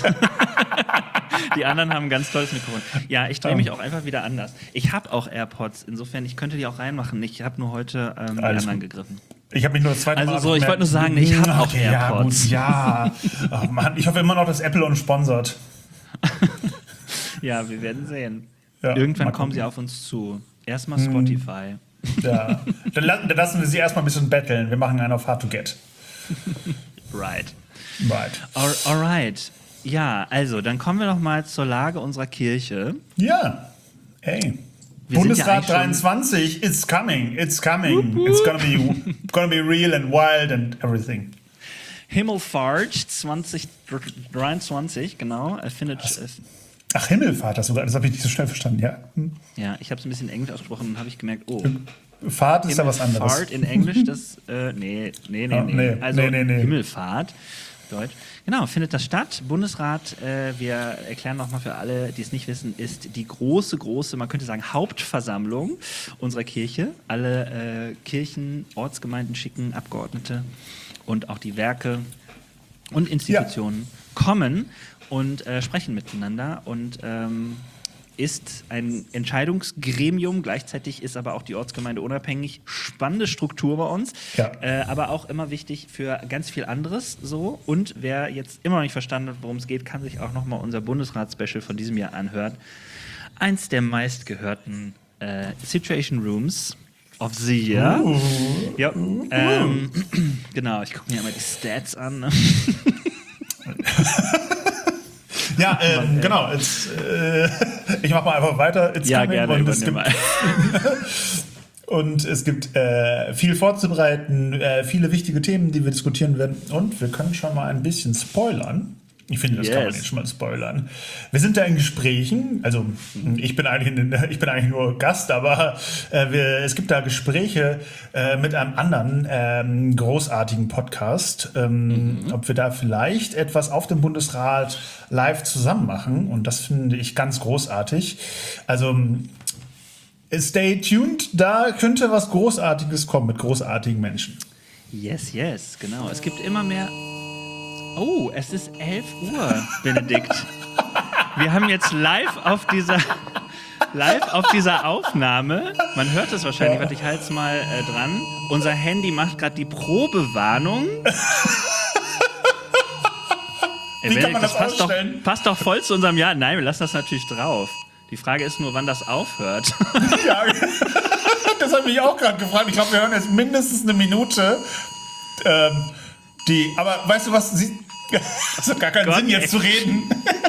Die anderen haben ein ganz tolles Mikrofon. Ja, ich drehe mich auch einfach wieder anders. Ich habe auch AirPods, insofern, ich könnte die auch reinmachen. Ich habe nur heute ähm, die anderen gegriffen. Ich habe mich nur das zweite also Mal... Also so, ich wollte nur sagen, ich habe auch okay, AirPods. Ja, gut, ja. Oh Mann, ich hoffe immer noch, dass Apple uns sponsert. Ja, wir werden sehen. Ja, Irgendwann mal kommen gucken. sie auf uns zu. Erstmal Spotify. Ja. Dann, la- dann lassen wir sie erstmal ein bisschen betteln. Wir machen einen auf Hard to Get. Right. Right. All, alright. Ja, also, dann kommen wir noch mal zur Lage unserer Kirche. Ja. Ey. Wir sind ja Bundesrat eigentlich schon- dreiundzwanzig, it's coming, it's coming. It's gonna be, gonna be real and wild and everything. Himmelfahrt zwanzig dreiundzwanzig, genau, er findet. Es, Ach, Himmelfahrt, das sogar, das habe ich nicht so schnell verstanden, ja. Hm. ja, ich habe es ein bisschen englisch ausgesprochen und habe ich gemerkt, oh. Fahrt ist ja was anderes. Himmelfahrt in Englisch, das, äh, nee, nee, nee, Ah, nee. nee, Also nee, nee, nee. Himmelfahrt, Deutsch. Genau, findet das statt. Bundesrat, äh, wir erklären nochmal für alle, die es nicht wissen, ist die große, große, man könnte sagen, Hauptversammlung unserer Kirche. Alle äh, Kirchen, Ortsgemeinden schicken Abgeordnete und auch die Werke und Institutionen kommen und äh, sprechen miteinander und ähm, ist ein Entscheidungsgremium, gleichzeitig ist aber auch die Ortsgemeinde unabhängig. Spannende Struktur bei uns, Ja. äh, aber auch immer wichtig für ganz viel anderes so. Und wer jetzt immer noch nicht verstanden hat, worum es geht, kann sich auch nochmal unser Bundesrat-Special von diesem Jahr anhören. Eins der meistgehörten äh, Situation Rooms of the Year. Uh, Ja, ähm, genau, ich gucke mir immer die Stats an. Ne? Ja, ähm, genau. It's, äh, ich mache mal einfach weiter. It's Ja, coming. gerne, Und es übernimm gibt, mal. und es gibt äh, viel vorzubereiten, äh, viele wichtige Themen, die wir diskutieren werden. Und wir können schon mal ein bisschen spoilern. Ich finde, das kann man Yes. jetzt schon mal spoilern. Wir sind da in Gesprächen, also ich bin eigentlich, in, ich bin eigentlich nur Gast, aber äh, wir, es gibt da Gespräche äh, mit einem anderen ähm, großartigen Podcast, ähm, mhm. ob wir da vielleicht etwas auf dem Bundesrat live zusammen machen. Und das finde ich ganz großartig. Also stay tuned, da könnte was Großartiges kommen mit großartigen Menschen. Yes, yes, genau. Es gibt immer mehr. Oh, es ist elf Uhr, Benedikt. Wir haben jetzt live auf dieser, live auf dieser Aufnahme, man hört es wahrscheinlich, warte, ich halte es mal äh, dran. Unser Handy macht gerade die Probewarnung. Ey, Wie kann Benedikt, man das passt doch, ausstellen? passt doch voll zu unserem Jahr. Nein, wir lassen das natürlich drauf. Die Frage ist nur, wann das aufhört. Ja, das habe ich auch gerade gefragt. Ich glaube, wir hören jetzt mindestens eine Minute. Ähm, die, aber weißt du was? Sie, es hat gar keinen Gott, Sinn, jetzt ey. zu reden.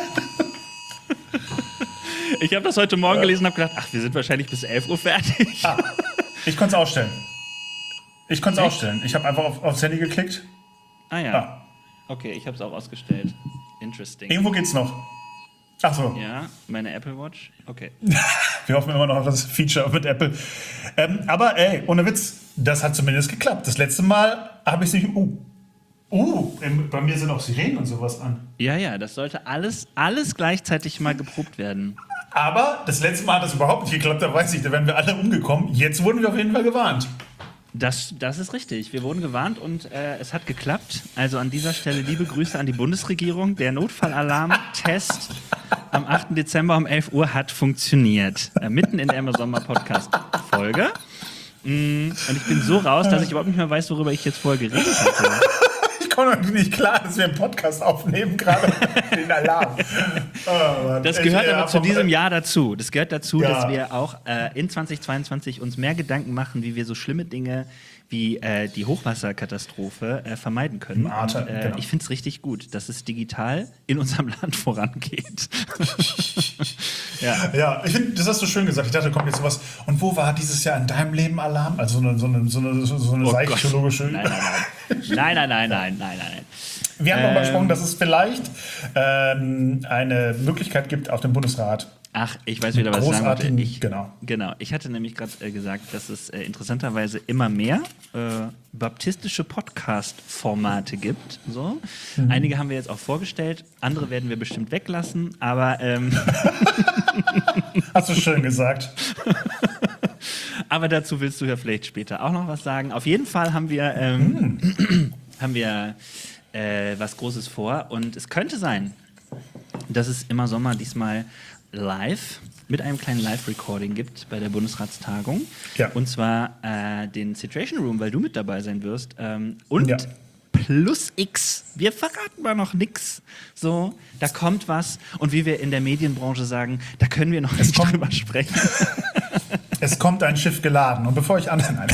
Ich habe das heute Morgen gelesen und habe gedacht, ach, wir sind wahrscheinlich bis elf Uhr fertig. Ah, ich konnte es ausstellen. Ich konnte es Echt? ausstellen. Ich habe einfach auf, aufs Handy geklickt. Ah ja. Ah, Okay, ich habe es auch ausgestellt. Interesting. irgendwo geht's noch. Ach so. Ja, meine Apple Watch. Okay. Wir hoffen immer noch auf das Feature mit Apple. Ähm, aber ey, ohne Witz, das hat zumindest geklappt. Das letzte Mal habe ich nicht. Uh, uh, im- bei mir sind auch Sirenen und sowas an. Ja, ja, das sollte alles, alles gleichzeitig mal geprobt werden. Aber das letzte Mal hat das überhaupt nicht geklappt, da weiß ich, da wären wir alle umgekommen. Jetzt wurden wir auf jeden Fall gewarnt. Das, das ist richtig. Wir wurden gewarnt und äh, es hat geklappt. Also an dieser Stelle liebe Grüße an die Bundesregierung. Der Notfallalarm-Test am achten Dezember um elf Uhr hat funktioniert. Äh, mitten in der Emma Sommer Podcast-Folge. Mm, und ich bin so raus, dass ich überhaupt nicht mehr weiß, worüber ich jetzt vorher geredet hatte. Ich komme irgendwie nicht klar, dass wir einen Podcast aufnehmen, gerade den Alarm. Oh, Mann. Das Ich, gehört äh, aber hab zu vom- diesem Jahr dazu. Das gehört dazu, Ja. dass wir auch äh, in zweitausendzweiundzwanzig uns mehr Gedanken machen, wie wir so schlimme Dinge wie äh, die Hochwasserkatastrophe äh, vermeiden können. Im Ahrtal, Und, äh, genau. Ich finde es richtig gut, dass es digital in unserem Land vorangeht. ja. Ja, ich finde, das hast du schön gesagt. Ich dachte, kommt jetzt sowas. Und wo war dieses Jahr in deinem Leben Alarm? Also so eine, so eine, so eine, so eine Oh seichologische. Gott. Nein, nein, nein. Nein, nein, nein, nein, nein, nein, nein. Wir haben Ähm. darüber gesprochen, dass es vielleicht ähm, eine Möglichkeit gibt auf dem Bundesrat. Ach, ich weiß wieder, was ich sagen wollte. Großartigen, Ich, genau. Genau. Ich hatte nämlich gerade äh, gesagt, dass es äh, interessanterweise immer mehr äh, baptistische Podcast-Formate gibt. So. Mhm. Einige haben wir jetzt auch vorgestellt, andere werden wir bestimmt weglassen, aber, ähm, Hast du schön gesagt. aber dazu willst du ja vielleicht später auch noch was sagen. Auf jeden Fall haben wir, ähm, Mhm. haben wir äh, was Großes vor und es könnte sein, dass es immer Sommer diesmal live mit einem kleinen Live-Recording gibt bei der Bundesratstagung. Ja. Und zwar äh, den Situation Room, weil du mit dabei sein wirst. Ähm, und Ja. plus X. Wir verraten mal noch nix. So, da kommt was. Und wie wir in der Medienbranche sagen, da können wir noch es nicht kommt, drüber sprechen. Es kommt ein Schiff geladen. Und bevor ich an... Nein.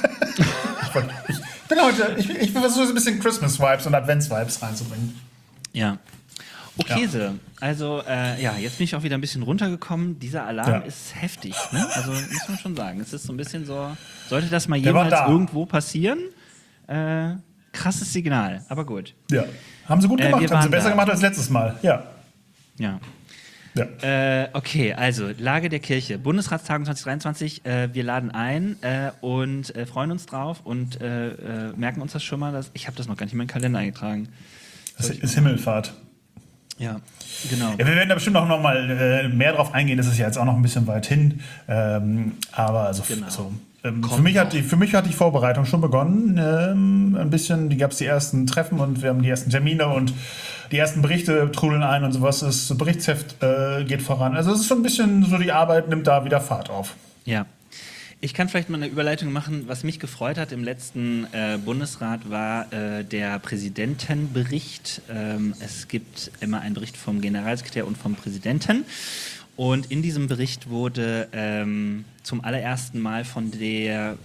ich, ich bin heute... Ich, ich versuche so ein bisschen Christmas-Vibes und Advents-Vibes reinzubringen. Ja. Okay, Ja. so. Also, äh, ja, jetzt bin ich auch wieder ein bisschen runtergekommen. Dieser Alarm Ja. ist heftig, ne? Also, muss man schon sagen. Es ist so ein bisschen so, sollte das mal Der war jemals da. irgendwo passieren? Äh, krasses Signal, aber gut. Ja. Haben sie gut Äh, gemacht. wir Haben sie waren besser da. gemacht als letztes Mal. Ja. Ja. Ja. Äh, okay, also Lage der Kirche. Bundesratstagung zwanzig dreiundzwanzig. Äh, wir laden ein äh, und äh, freuen uns drauf und äh, äh, merken uns das schon mal. Dass, ich habe das noch gar nicht in meinen Kalender eingetragen. Das ist Himmelfahrt. Ja, genau. Ja, wir werden da bestimmt auch noch mal äh, mehr drauf eingehen. Das ist ja jetzt auch noch ein bisschen weit hin. Ähm, aber also, f- Genau. so, ähm, für, Kommt mich hat noch. die, für mich hat die Vorbereitung schon begonnen. Ähm, ein bisschen, die gab es die ersten Treffen und wir haben die ersten Termine und die ersten Berichte trudeln ein und sowas. Das Berichtsheft äh, geht voran. Also es ist schon ein bisschen so, die Arbeit nimmt da wieder Fahrt auf. Ja. Ich kann vielleicht mal eine Überleitung machen. Was mich gefreut hat im letzten äh, Bundesrat war äh, der Präsidentenbericht. Ähm, es gibt immer einen Bericht vom Generalsekretär und vom Präsidenten. Und in diesem Bericht wurde ähm, zum allerersten Mal von der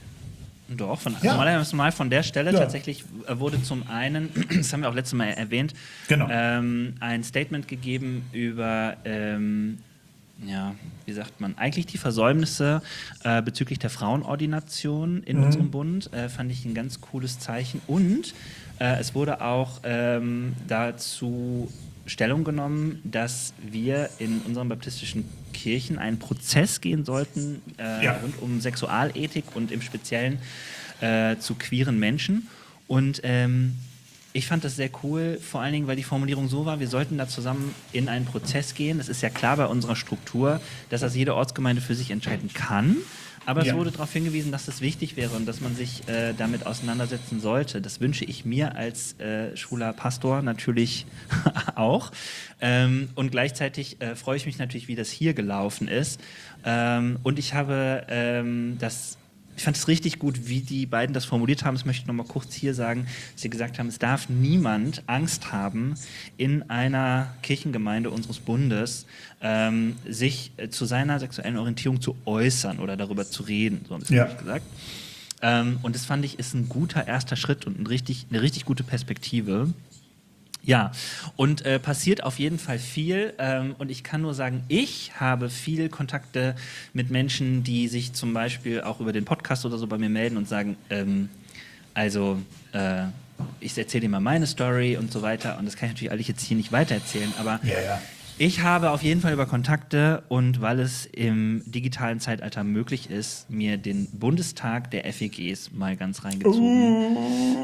Doch, von, Ja. zum allerersten Mal von der Stelle Ja. tatsächlich äh, wurde zum einen, das haben wir auch letztes Mal erwähnt, Genau. ähm, ein Statement gegeben über, ähm, ja, wie sagt man, eigentlich die Versäumnisse äh, bezüglich der Frauenordination in Mhm. unserem Bund. Äh, fand ich ein ganz cooles Zeichen. Und äh, es wurde auch ähm, dazu Stellung genommen, dass wir in unseren baptistischen Kirchen einen Prozess gehen sollten äh, Ja. rund um Sexualethik und im Speziellen äh, zu queeren Menschen. Und ähm, ich fand das sehr cool, vor allen Dingen, weil die Formulierung so war, wir sollten da zusammen in einen Prozess gehen. Das ist ja klar bei unserer Struktur, dass das jede Ortsgemeinde für sich entscheiden kann. Aber es Ja. wurde darauf hingewiesen, dass das wichtig wäre und dass man sich äh, damit auseinandersetzen sollte. Das wünsche ich mir als äh, schwuler Pastor natürlich auch. Ähm, und gleichzeitig äh, freue ich mich natürlich, wie das hier gelaufen ist. Ähm, und ich habe ähm, das Ich fand es richtig gut, wie die beiden das formuliert haben. Das möchte ich noch mal kurz hier sagen, dass sie gesagt haben, es darf niemand Angst haben, in einer Kirchengemeinde unseres Bundes ähm, sich äh, zu seiner sexuellen Orientierung zu äußern oder darüber zu reden. So haben sie Ja. nämlich gesagt. Ähm, und das fand ich ist ein guter erster Schritt und ein richtig, eine richtig gute Perspektive. Ja, und äh, passiert auf jeden Fall viel. Ähm, und ich kann nur sagen, ich habe viel Kontakte mit Menschen, die sich zum Beispiel auch über den Podcast oder so bei mir melden und sagen, ähm, also äh, ich erzähle dir mal meine Story und so weiter. Und das kann ich natürlich alles jetzt hier nicht weitererzählen, aber Ja, ja. ich habe auf jeden Fall über Kontakte und weil es im digitalen Zeitalter möglich ist, mir den Bundestag der F E Gs mal ganz reingezogen.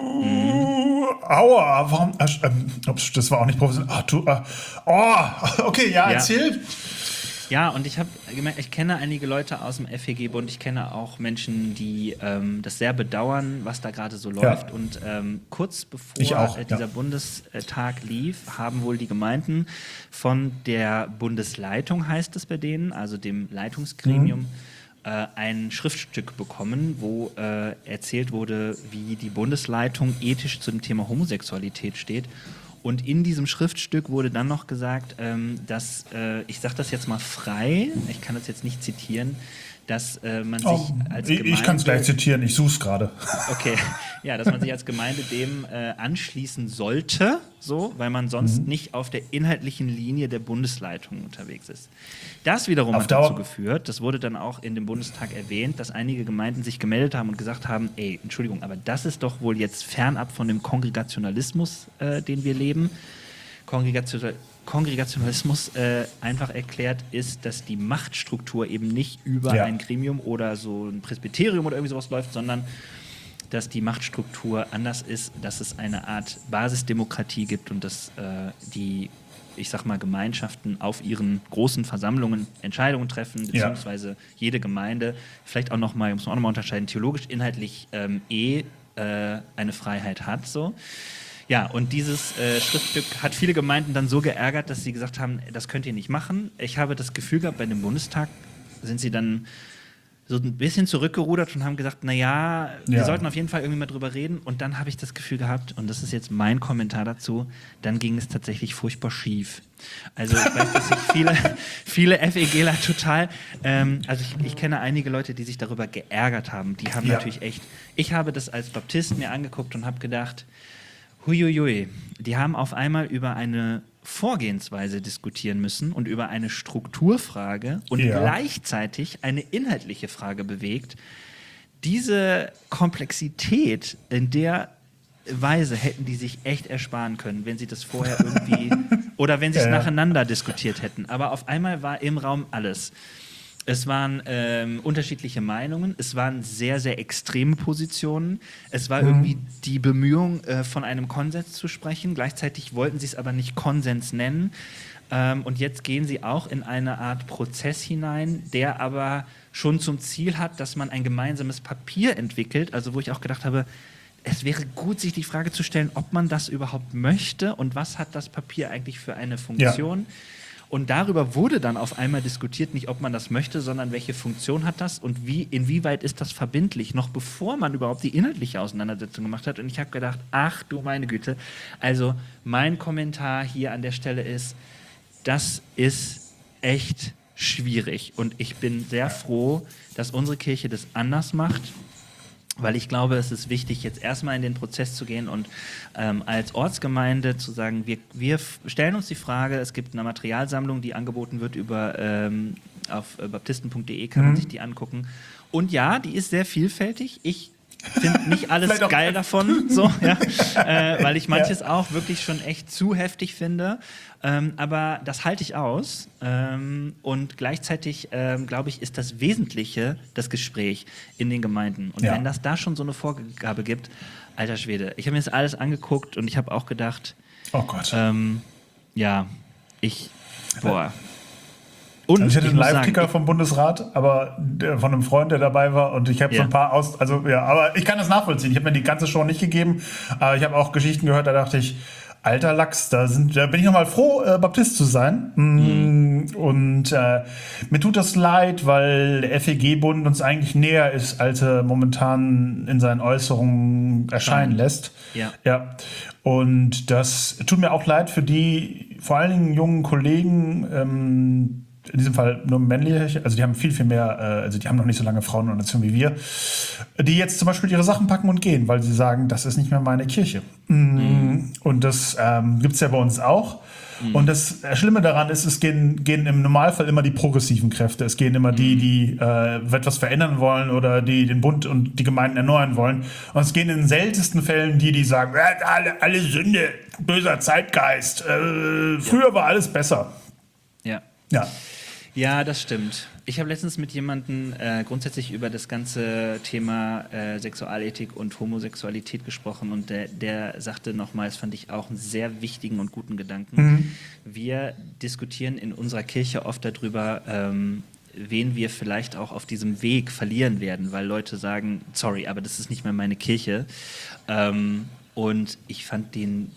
Uh, Aua, warum? Äh, ähm, ups, das war auch nicht professionell. Ach, du, äh, oh, okay, ja, Ja. erzähl. Ja, und ich habe gemerkt, ich kenne einige Leute aus dem F E G-Bund, ich kenne auch Menschen, die ähm, das sehr bedauern, was da gerade so läuft. Ja. Und ähm, kurz bevor Ich auch, äh, dieser ja. Bundestag lief, haben wohl die Gemeinden von der Bundesleitung, heißt es bei denen, also dem Leitungsgremium, Mhm. äh, ein Schriftstück bekommen, wo äh, erzählt wurde, wie die Bundesleitung ethisch zu dem Thema Homosexualität steht. Und in diesem Schriftstück wurde dann noch gesagt, ähm, dass, äh, ich sage das jetzt mal frei, ich kann das jetzt nicht zitieren, dass äh, man sich Oh, als ich Gemeinde... ich kann es gleich zitieren, ich suche es gerade. Okay, ja, dass man sich als Gemeinde dem äh, anschließen sollte, so, weil man sonst Mhm. nicht auf der inhaltlichen Linie der Bundesleitung unterwegs ist. Das wiederum Auf hat Dauer- dazu geführt, das wurde dann auch in dem Bundestag erwähnt, dass einige Gemeinden sich gemeldet haben und gesagt haben, ey, Entschuldigung, aber das ist doch wohl jetzt fernab von dem Kongregationalismus, äh, den wir leben. Kongregation Kongregationalismus äh, einfach erklärt ist, dass die Machtstruktur eben nicht über Ja. ein Gremium oder so ein Presbyterium oder irgendwie sowas läuft, sondern dass die Machtstruktur anders ist, dass es eine Art Basisdemokratie gibt und dass äh, die, ich sag mal, Gemeinschaften auf ihren großen Versammlungen Entscheidungen treffen, Ja. beziehungsweise jede Gemeinde, vielleicht auch nochmal, muss man auch nochmal unterscheiden, theologisch, inhaltlich ähm, eh äh, eine Freiheit hat, so. Ja, und dieses äh, Schriftstück hat viele Gemeinden dann so geärgert, dass sie gesagt haben, das könnt ihr nicht machen. Ich habe das Gefühl gehabt, bei dem Bundestag sind sie dann so ein bisschen zurückgerudert und haben gesagt, naja, wir Ja. sollten auf jeden Fall irgendwie mal drüber reden. Und dann habe ich das Gefühl gehabt, und das ist jetzt mein Kommentar dazu, dann ging es tatsächlich furchtbar schief. Also ich weiß, dass sich viele, viele FEGler total, ähm, also ich, ich kenne einige Leute, die sich darüber geärgert haben. Die haben Ja. natürlich echt, ich habe das als Baptist mir angeguckt und habe gedacht, huiuiui, die haben auf einmal über eine Vorgehensweise diskutieren müssen und über eine Strukturfrage und Ja. gleichzeitig eine inhaltliche Frage bewegt. Diese Komplexität in der Weise hätten die sich echt ersparen können, wenn sie das vorher irgendwie oder wenn sie es Ja, ja. nacheinander diskutiert hätten. Aber auf einmal war im Raum alles. Es waren ähm, unterschiedliche Meinungen, es waren sehr, sehr extreme Positionen, es war Mhm. irgendwie die Bemühung, äh, von einem Konsens zu sprechen, gleichzeitig wollten sie es aber nicht Konsens nennen. Ähm, und jetzt gehen sie auch in eine Art Prozess hinein, der aber schon zum Ziel hat, dass man ein gemeinsames Papier entwickelt, also wo ich auch gedacht habe, es wäre gut, sich die Frage zu stellen, ob man das überhaupt möchte und was hat das Papier eigentlich für eine Funktion. Und darüber wurde dann auf einmal diskutiert, nicht ob man das möchte, sondern welche Funktion hat das und wie, inwieweit ist das verbindlich, noch bevor man überhaupt die inhaltliche Auseinandersetzung gemacht hat. Und ich habe gedacht, ach du meine Güte, also mein Kommentar hier an der Stelle ist, das ist echt schwierig. Und ich bin sehr froh, dass unsere Kirche das anders macht. Weil ich glaube, es ist wichtig, jetzt erstmal in den Prozess zu gehen und ähm, als Ortsgemeinde zu sagen, wir, wir f- stellen uns die Frage, es gibt eine Materialsammlung, die angeboten wird über ähm, auf äh, baptisten punkt de, kann man sich die angucken. Und ja, die ist sehr vielfältig. Ich finde nicht alles Vielleicht auch- geil davon, so, ja, äh, weil ich manches auch wirklich schon echt zu heftig finde. Ähm, aber das halte ich aus. Ähm, und gleichzeitig, ähm, glaube ich, ist das Wesentliche das Gespräch in den Gemeinden. Und Ja. wenn das da schon so eine Vorgabe gibt, alter Schwede, ich habe mir das alles angeguckt und ich habe auch gedacht, Oh Gott. ähm, ja, ich, boah. Und Also ich hatte einen muss sagen, Live-Ticker vom Bundesrat, aber der, von einem Freund, der dabei war. Und ich habe so Ja. ein paar aus. Also, ja, aber ich kann das nachvollziehen. Ich habe mir die ganze Show nicht gegeben. Aber ich habe auch Geschichten gehört, da dachte ich, alter Lachs, da, sind, da bin ich nochmal froh, äh, Baptist zu sein. Mm, Und äh, mir tut das leid, weil der F E G-Bund uns eigentlich näher ist, als er momentan in seinen Äußerungen erscheinen Scheint. lässt. Ja. Ja. Und das tut mir auch leid für die vor allen Dingen jungen Kollegen, ähm, in diesem Fall nur männliche, also die haben viel, viel mehr, äh, also die haben noch nicht so lange Frauenorganisation wie wir, die jetzt zum Beispiel ihre Sachen packen und gehen, weil sie sagen, das ist nicht mehr meine Kirche. Mhm. Und das ähm, gibt es ja bei uns auch. Mhm. Und das Schlimme daran ist, es gehen, gehen im Normalfall immer die progressiven Kräfte. Es gehen immer die, die äh, etwas verändern wollen oder die den Bund und die Gemeinden erneuern wollen. Und es gehen in den seltensten Fällen die, die sagen, äh, alle, alle Sünde, böser Zeitgeist, äh, früher war alles besser. ja. Ja. Ja, das stimmt. Ich habe letztens mit jemandem äh, grundsätzlich über das ganze Thema äh, Sexualethik und Homosexualität gesprochen und der, der sagte nochmal, das fand ich auch einen sehr wichtigen und guten Gedanken. Mhm. Wir diskutieren in unserer Kirche oft darüber, ähm, wen wir vielleicht auch auf diesem Weg verlieren werden, weil Leute sagen, sorry, aber das ist nicht mehr meine Kirche. Ähm, und ich fand den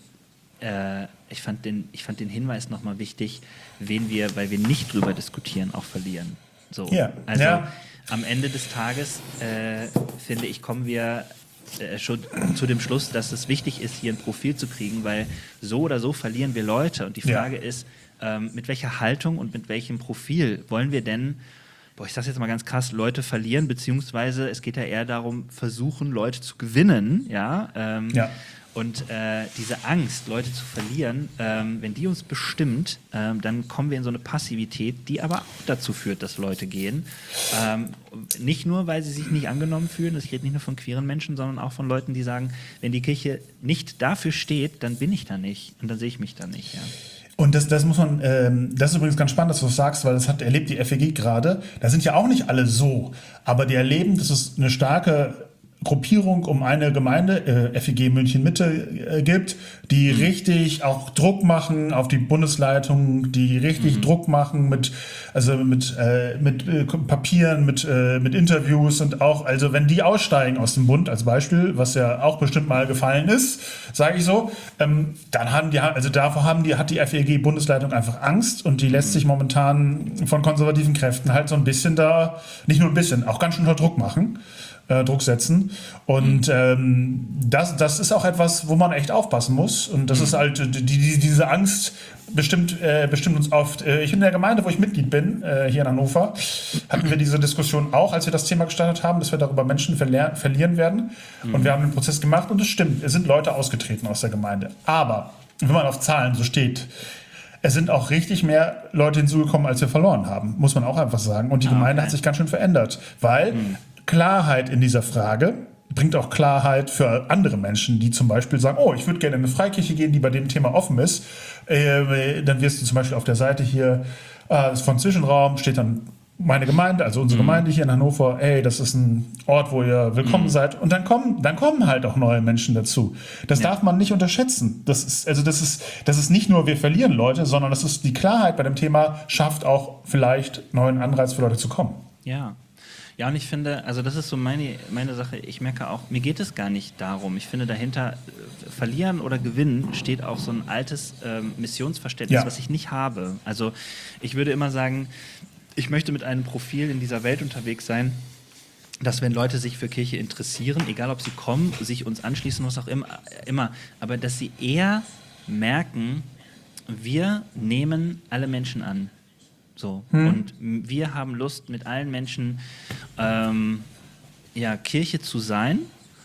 Äh, ich fand den, ich fand den Hinweis nochmal wichtig, wen wir, weil wir nicht drüber diskutieren, auch verlieren. So. Ja. Also Ja. am Ende des Tages, äh, finde ich, kommen wir äh, schon zu dem Schluss, dass es wichtig ist, hier ein Profil zu kriegen, weil so oder so verlieren wir Leute. Und die Frage Ja. ist, ähm, mit welcher Haltung und mit welchem Profil wollen wir denn, boah, ich sag's jetzt mal ganz krass, Leute verlieren, beziehungsweise es geht ja eher darum, versuchen, Leute zu gewinnen, ja. Ähm, Ja. Und äh, diese Angst, Leute zu verlieren, ähm, wenn die uns bestimmt, ähm, dann kommen wir in so eine Passivität, die aber auch dazu führt, dass Leute gehen. Ähm, nicht nur, weil sie sich nicht angenommen fühlen, ich rede nicht nur von queeren Menschen, sondern auch von Leuten, die sagen, wenn die Kirche nicht dafür steht, dann bin ich da nicht und dann sehe ich mich da nicht. Ja. Und das, das muss man, ähm, das ist übrigens ganz spannend, dass du das sagst, weil das hat erlebt die F E G gerade. Da sind ja auch nicht alle so, aber die erleben, dass es eine starke Gruppierung um eine Gemeinde, äh, F E G München Mitte, äh, gibt, die mhm. richtig auch Druck machen auf die Bundesleitung, die richtig mhm. Druck machen mit, also mit, äh, mit äh, Papieren, mit, äh, mit Interviews und auch, also wenn die aussteigen aus dem Bund als Beispiel, was ja auch bestimmt mal gefallen ist, sage ich so, ähm, dann haben die, also davor haben die, hat die F E G Bundesleitung einfach Angst und die lässt sich momentan von konservativen Kräften halt so ein bisschen da, nicht nur ein bisschen, auch ganz schön unter Druck machen. Äh, Druck setzen. Und mhm. ähm, das, das ist auch etwas, wo man echt aufpassen muss. Und das mhm. ist halt, die, die, diese Angst bestimmt, äh, bestimmt uns oft. Äh, ich in der Gemeinde, wo ich Mitglied bin, äh, hier in Hannover, hatten wir diese Diskussion auch, als wir das Thema gestartet haben, dass wir darüber Menschen verler- verlieren werden. Mhm. Und wir haben den Prozess gemacht und es stimmt, es sind Leute ausgetreten aus der Gemeinde. Aber, wenn man auf Zahlen so steht, es sind auch richtig mehr Leute hinzugekommen, als wir verloren haben, muss man auch einfach sagen. Und die ah, Gemeinde okay. hat sich ganz schön verändert, weil mhm. Klarheit in dieser Frage bringt auch Klarheit für andere Menschen, die zum Beispiel sagen, oh, ich würde gerne in eine Freikirche gehen, die bei dem Thema offen ist. Äh, dann wirst du zum Beispiel auf der Seite hier äh, von Zwischenraum steht dann meine Gemeinde, also unsere mhm. Gemeinde hier in Hannover, ey, das ist ein Ort, wo ihr willkommen mhm. seid. Und dann kommen, dann kommen halt auch neue Menschen dazu. Das ja. darf man nicht unterschätzen. Das ist, also das ist, das ist nicht nur, wir verlieren Leute, sondern das ist die Klarheit bei dem Thema, schafft auch vielleicht neuen Anreiz für Leute zu kommen. Ja. Ja, und ich finde, also das ist so meine, meine Sache, ich merke auch, mir geht es gar nicht darum. Ich finde, dahinter äh, verlieren oder gewinnen steht auch so ein altes ähm, Missionsverständnis, ja. was ich nicht habe. Also ich würde immer sagen, ich möchte mit einem Profil in dieser Welt unterwegs sein, dass wenn Leute sich für Kirche interessieren, egal ob sie kommen, sich uns anschließen, was auch immer, immer aber dass sie eher merken, wir nehmen alle Menschen an. So. Hm. Und wir haben Lust, mit allen Menschen ähm, ja, Kirche zu sein.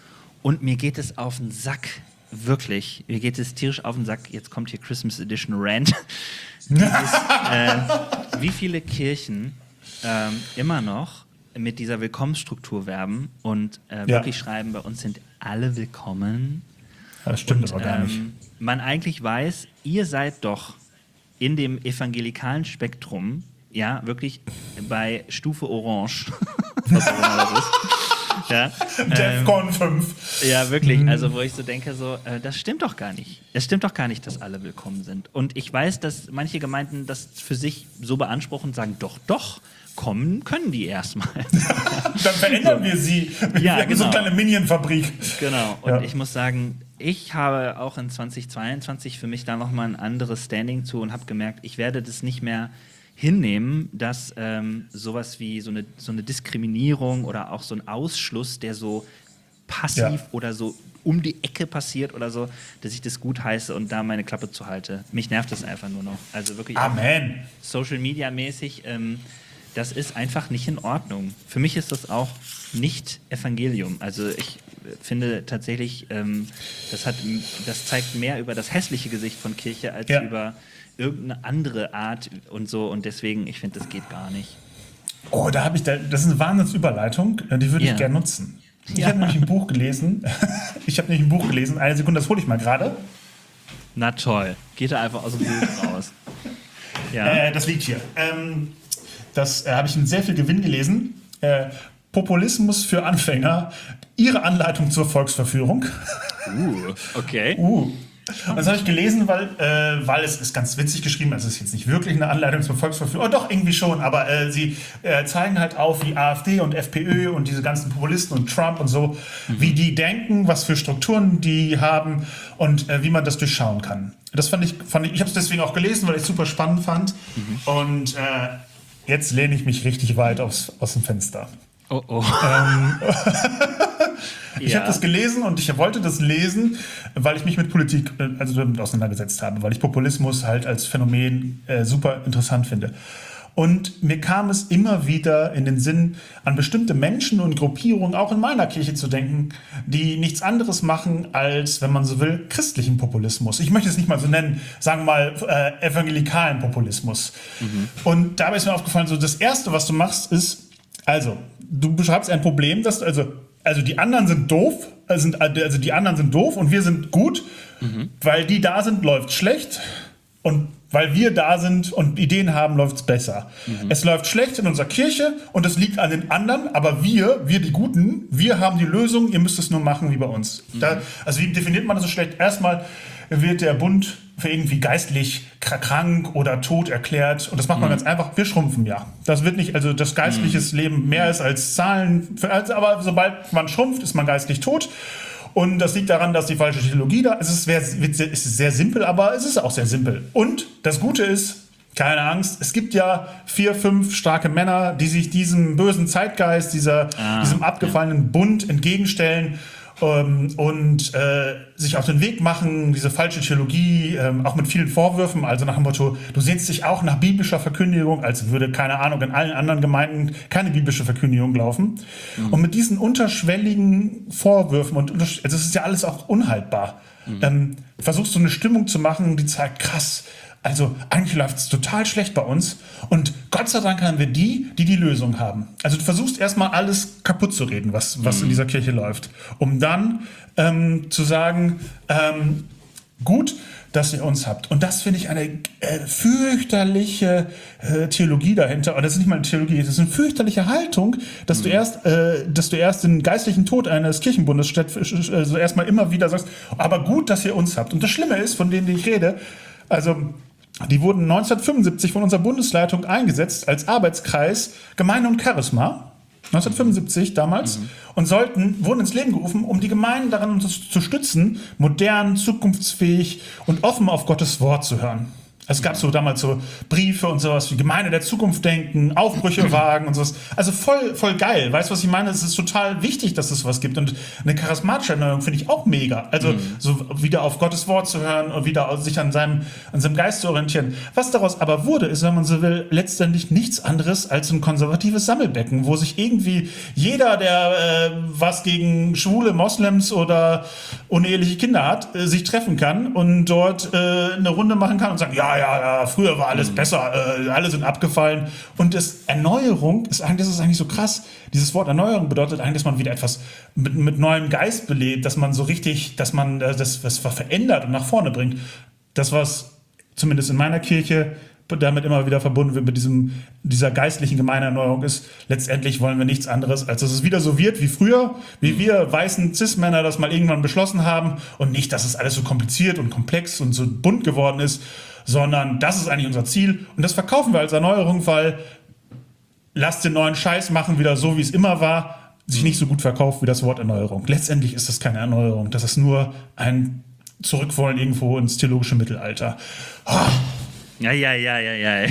Und mir geht es auf den Sack, wirklich. Mir geht es tierisch auf den Sack. Jetzt kommt hier Christmas Edition Rant. Dieses, äh, wie viele Kirchen ähm, immer noch mit dieser Willkommensstruktur werben und äh, ja. wirklich schreiben, bei uns sind alle willkommen. Ja, das stimmt und, aber gar nicht. Ähm, man eigentlich weiß, ihr seid doch in dem evangelikalen Spektrum, ja, wirklich bei Stufe Orange, was auch immer das ist. Ja, Defcon ähm, fünf. Ja, wirklich, also wo ich so denke, so, äh, das stimmt doch gar nicht. Es stimmt doch gar nicht, dass alle willkommen sind. Und ich weiß, dass manche Gemeinden das für sich so beanspruchen und sagen, doch, doch, kommen können die erstmal. Dann verändern so. wir sie. Wir ja, haben genau. so eine kleine Minion-Fabrik. Genau, und ja. ich muss sagen, ich habe auch in zweitausendzweiundzwanzig für mich da nochmal ein anderes Standing zu und habe gemerkt, ich werde das nicht mehr hinnehmen, dass ähm, sowas wie so eine, so eine Diskriminierung oder auch so ein Ausschluss, der so passiv ja. oder so um die Ecke passiert oder so, dass ich das gut heiße und da meine Klappe zu halte. Mich nervt das einfach nur noch. Also wirklich Amen. Social-Media-mäßig, ähm, das ist einfach nicht in Ordnung. Für mich ist das auch nicht Evangelium. Also ich finde tatsächlich, ähm, das, hat, das zeigt mehr über das hässliche Gesicht von Kirche als ja. über irgendeine andere Art und so. Und deswegen, ich finde, das geht gar nicht. Oh, da habe ich, da, das ist eine Wahnsinnsüberleitung, die würde ja. ich gerne nutzen. Ich ja. habe nämlich ein Buch gelesen. Ich habe nämlich ein Buch gelesen. Eine Sekunde, das hole ich mal gerade. Na toll. Geht da einfach aus dem Buch raus. Ja. Äh, das liegt hier. Ähm, das äh, habe ich in sehr viel Gewinn gelesen. Äh, Populismus für Anfänger. Ihre Anleitung zur Volksverführung. Uh, okay. Uh. Und das habe ich gelesen, weil, äh, weil es ist ganz witzig geschrieben. Also es ist jetzt nicht wirklich eine Anleitung zur Volksverführung. Oh, doch, irgendwie schon. Aber äh, sie äh, zeigen halt auf, wie AfD und FPÖ und diese ganzen Populisten und Trump und so, mhm. wie die denken, was für Strukturen die haben und äh, wie man das durchschauen kann. Das fand ich, fand ich, ich habe es deswegen auch gelesen, weil ich es super spannend fand. Mhm. Und äh, jetzt lehne ich mich richtig weit aufs, aus dem Fenster. Oh oh. Ähm, ich ja. habe das gelesen und ich wollte das lesen, weil ich mich mit Politik also damit auseinandergesetzt habe, weil ich Populismus halt als Phänomen äh, super interessant finde. Und mir kam es immer wieder in den Sinn, an bestimmte Menschen und Gruppierungen, auch in meiner Kirche zu denken, die nichts anderes machen als, wenn man so will, christlichen Populismus. Ich möchte es nicht mal so nennen, sagen wir mal äh, evangelikalen Populismus. Mhm. Und dabei ist mir aufgefallen, so das Erste, was du machst, ist, also, du beschreibst ein Problem, dass also, also die anderen sind doof, also die anderen sind doof und wir sind gut, mhm. weil die da sind, läuft schlecht Und weil wir da sind und Ideen haben, läuft es besser. Mhm. Es läuft schlecht in unserer Kirche und es liegt an den anderen, aber wir, wir die Guten, wir haben die Lösung, ihr müsst es nur machen wie bei uns. Mhm. Da, also wie definiert man das so schlecht? Erstmal wird der Bund für irgendwie geistlich krank oder tot erklärt. Und das macht man mhm. ganz einfach. Wir schrumpfen ja. Das wird nicht, also das geistliches mhm. Leben mehr ist als Zahlen. Aber sobald man schrumpft, ist man geistlich tot. Und das liegt daran, dass die falsche Theologie da ist. Es ist sehr, es ist sehr simpel, aber es ist auch sehr simpel. Und das Gute ist, keine Angst, es gibt ja vier, fünf starke Männer, die sich diesem bösen Zeitgeist, dieser, ah, diesem abgefallenen ja. Bund entgegenstellen ähm, und äh, sich auf den Weg machen, diese falsche Theologie, ähm, auch mit vielen Vorwürfen, also nach dem Motto, du sehnst dich auch nach biblischer Verkündigung, als würde, keine Ahnung, in allen anderen Gemeinden keine biblische Verkündigung laufen. Mhm. Und mit diesen unterschwelligen Vorwürfen, und also es ist ja alles auch unhaltbar, mhm. ähm, versuchst du eine Stimmung zu machen, die zeigt, krass, also eigentlich läuft es total schlecht bei uns und Gott sei Dank haben wir die, die die Lösung haben. Also du versuchst erstmal alles kaputt zu reden, was, was mhm. in dieser Kirche läuft, um dann ähm, zu sagen, ähm, gut, dass ihr uns habt. Und das finde ich eine äh, fürchterliche äh, Theologie dahinter. Oder das ist nicht mal eine Theologie, das ist eine fürchterliche Haltung, dass, mhm. du, erst, äh, dass du erst den geistlichen Tod eines Kirchenbundes also erstmal immer wieder sagst, aber gut, dass ihr uns habt. Und das Schlimme ist, von denen ich rede, also die wurden neunzehnhundertfünfundsiebzig von unserer Bundesleitung eingesetzt als Arbeitskreis Gemeinde und Charisma. neunzehnhundertfünfundsiebzig damals. Mhm. Und sollten, wurden ins Leben gerufen, um die Gemeinden daran zu, zu stützen, modern, zukunftsfähig und offen auf Gottes Wort zu hören. Also es gab so damals so Briefe und sowas wie Gemeinde der Zukunft denken, Aufbrüche wagen und sowas. Also voll, voll geil. Weißt du, was ich meine? Es ist total wichtig, dass es was gibt. Und eine charismatische Erneuerung finde ich auch mega. Also mhm. so wieder auf Gottes Wort zu hören und wieder sich an seinem, an seinem Geist zu orientieren. Was daraus aber wurde, ist, wenn man so will, letztendlich nichts anderes als ein konservatives Sammelbecken, wo sich irgendwie jeder, der äh, was gegen schwule Moslems oder uneheliche Kinder hat, äh, sich treffen kann und dort äh, eine Runde machen kann und sagen, ja, ja, ja, früher war alles mhm. besser, äh, alle sind abgefallen. Und das Erneuerung ist eigentlich, das ist eigentlich so krass. Dieses Wort Erneuerung bedeutet eigentlich, dass man wieder etwas mit, mit neuem Geist belebt, dass man so richtig, dass man äh, das was verändert und nach vorne bringt. Das, was zumindest in meiner Kirche damit immer wieder verbunden wird mit diesem, dieser geistlichen Gemeindeerneuerung ist, letztendlich wollen wir nichts anderes, als dass es wieder so wird wie früher, wie mhm. wir weißen Cis-Männer das mal irgendwann beschlossen haben und nicht, dass es alles so kompliziert und komplex und so bunt geworden ist, sondern das ist eigentlich unser Ziel und das verkaufen wir als Erneuerung, weil lasst den neuen Scheiß machen, wieder so, wie es immer war, sich nicht so gut verkauft wie das Wort Erneuerung. Letztendlich ist das keine Erneuerung, das ist nur ein Zurückwollen irgendwo ins theologische Mittelalter. Oh. Ja, ja, ja, ja, ja.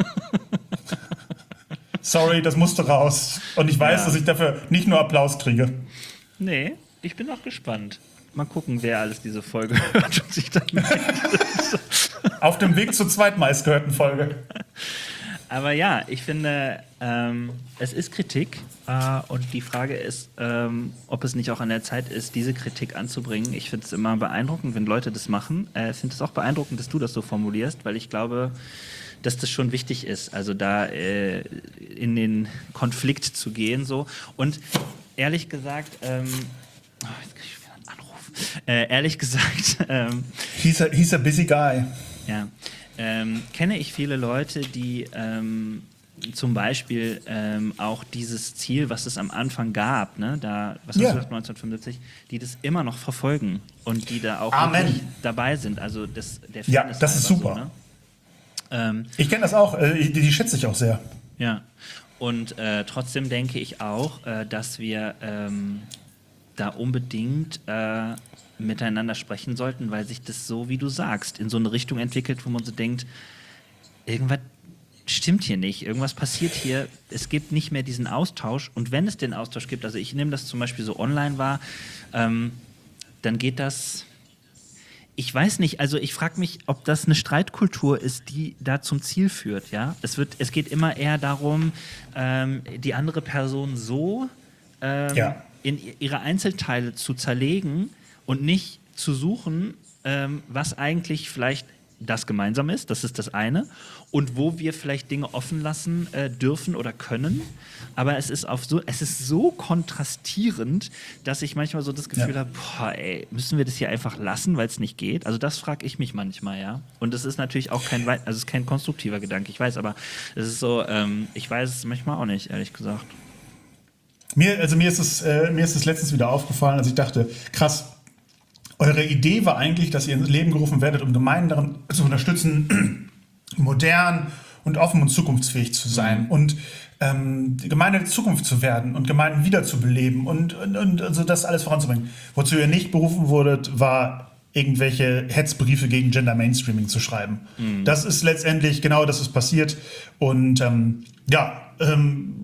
Sorry, das musste raus. Und ich weiß, ja. dass ich dafür nicht nur Applaus kriege. Nee, ich bin auch gespannt. Mal gucken, wer alles diese Folge hört und sich dann auf dem Weg zur zweitmeistgehörten Folge. Aber ja, ich finde, ähm, es ist Kritik äh, und die Frage ist, ähm, ob es nicht auch an der Zeit ist, diese Kritik anzubringen. Ich finde es immer beeindruckend, wenn Leute das machen. Ich äh, finde es auch beeindruckend, dass du das so formulierst, weil ich glaube, dass das schon wichtig ist, also da äh, in den Konflikt zu gehen. So. Und ehrlich gesagt, ähm, oh, jetzt krieg ich wieder einen Anruf. Äh, ehrlich gesagt, ähm, he's, a, he's a busy guy. Ja. Ähm, kenne ich viele Leute, die ähm, zum Beispiel ähm, auch dieses Ziel, was es am Anfang gab, ne, da, was ja. hast du gesagt, neunzehnhundertfünfundsiebzig, die das immer noch verfolgen und die da auch wirklich dabei sind. Also das, der ja, das ist super. So, ne? ähm, ich kenne das auch, äh, die, die schätze ich auch sehr. Ja, und äh, trotzdem denke ich auch, äh, dass wir ähm, da unbedingt äh, miteinander sprechen sollten, weil sich das so, wie du sagst, in so eine Richtung entwickelt, wo man so denkt, irgendwas stimmt hier nicht, irgendwas passiert hier, es gibt nicht mehr diesen Austausch und wenn es den Austausch gibt, also ich nehme das zum Beispiel so online wahr, ähm, dann geht das, ich weiß nicht, also ich frage mich, ob das eine Streitkultur ist, die da zum Ziel führt, ja, es wird, es geht immer eher darum, ähm, die andere Person so ähm, ja. in ihre Einzelteile zu zerlegen und nicht zu suchen, ähm, was eigentlich vielleicht das gemeinsam ist, das ist das eine. Und wo wir vielleicht Dinge offen lassen äh, dürfen oder können. Aber es ist, auf so, es ist so kontrastierend, dass ich manchmal so das Gefühl ja. habe, boah, ey, müssen wir das hier einfach lassen, weil es nicht geht? Also das frage ich mich manchmal, ja. Und es ist natürlich auch kein, also es ist kein konstruktiver Gedanke, ich weiß, aber es ist so, ähm, ich weiß es manchmal auch nicht, ehrlich gesagt. Mir, also mir ist es, äh, mir ist es letztens wieder aufgefallen, als ich dachte, krass, eure Idee war eigentlich, dass ihr ins Leben gerufen werdet, um Gemeinden darin zu unterstützen, modern und offen und zukunftsfähig zu sein mhm. und ähm, die Gemeinde der Zukunft zu werden und Gemeinden wiederzubeleben und, und, und also das alles voranzubringen. Wozu ihr nicht berufen wurdet, war irgendwelche Hetzbriefe gegen Gender Mainstreaming zu schreiben. Mhm. Das ist letztendlich genau das ist passiert und ähm, ja, ähm,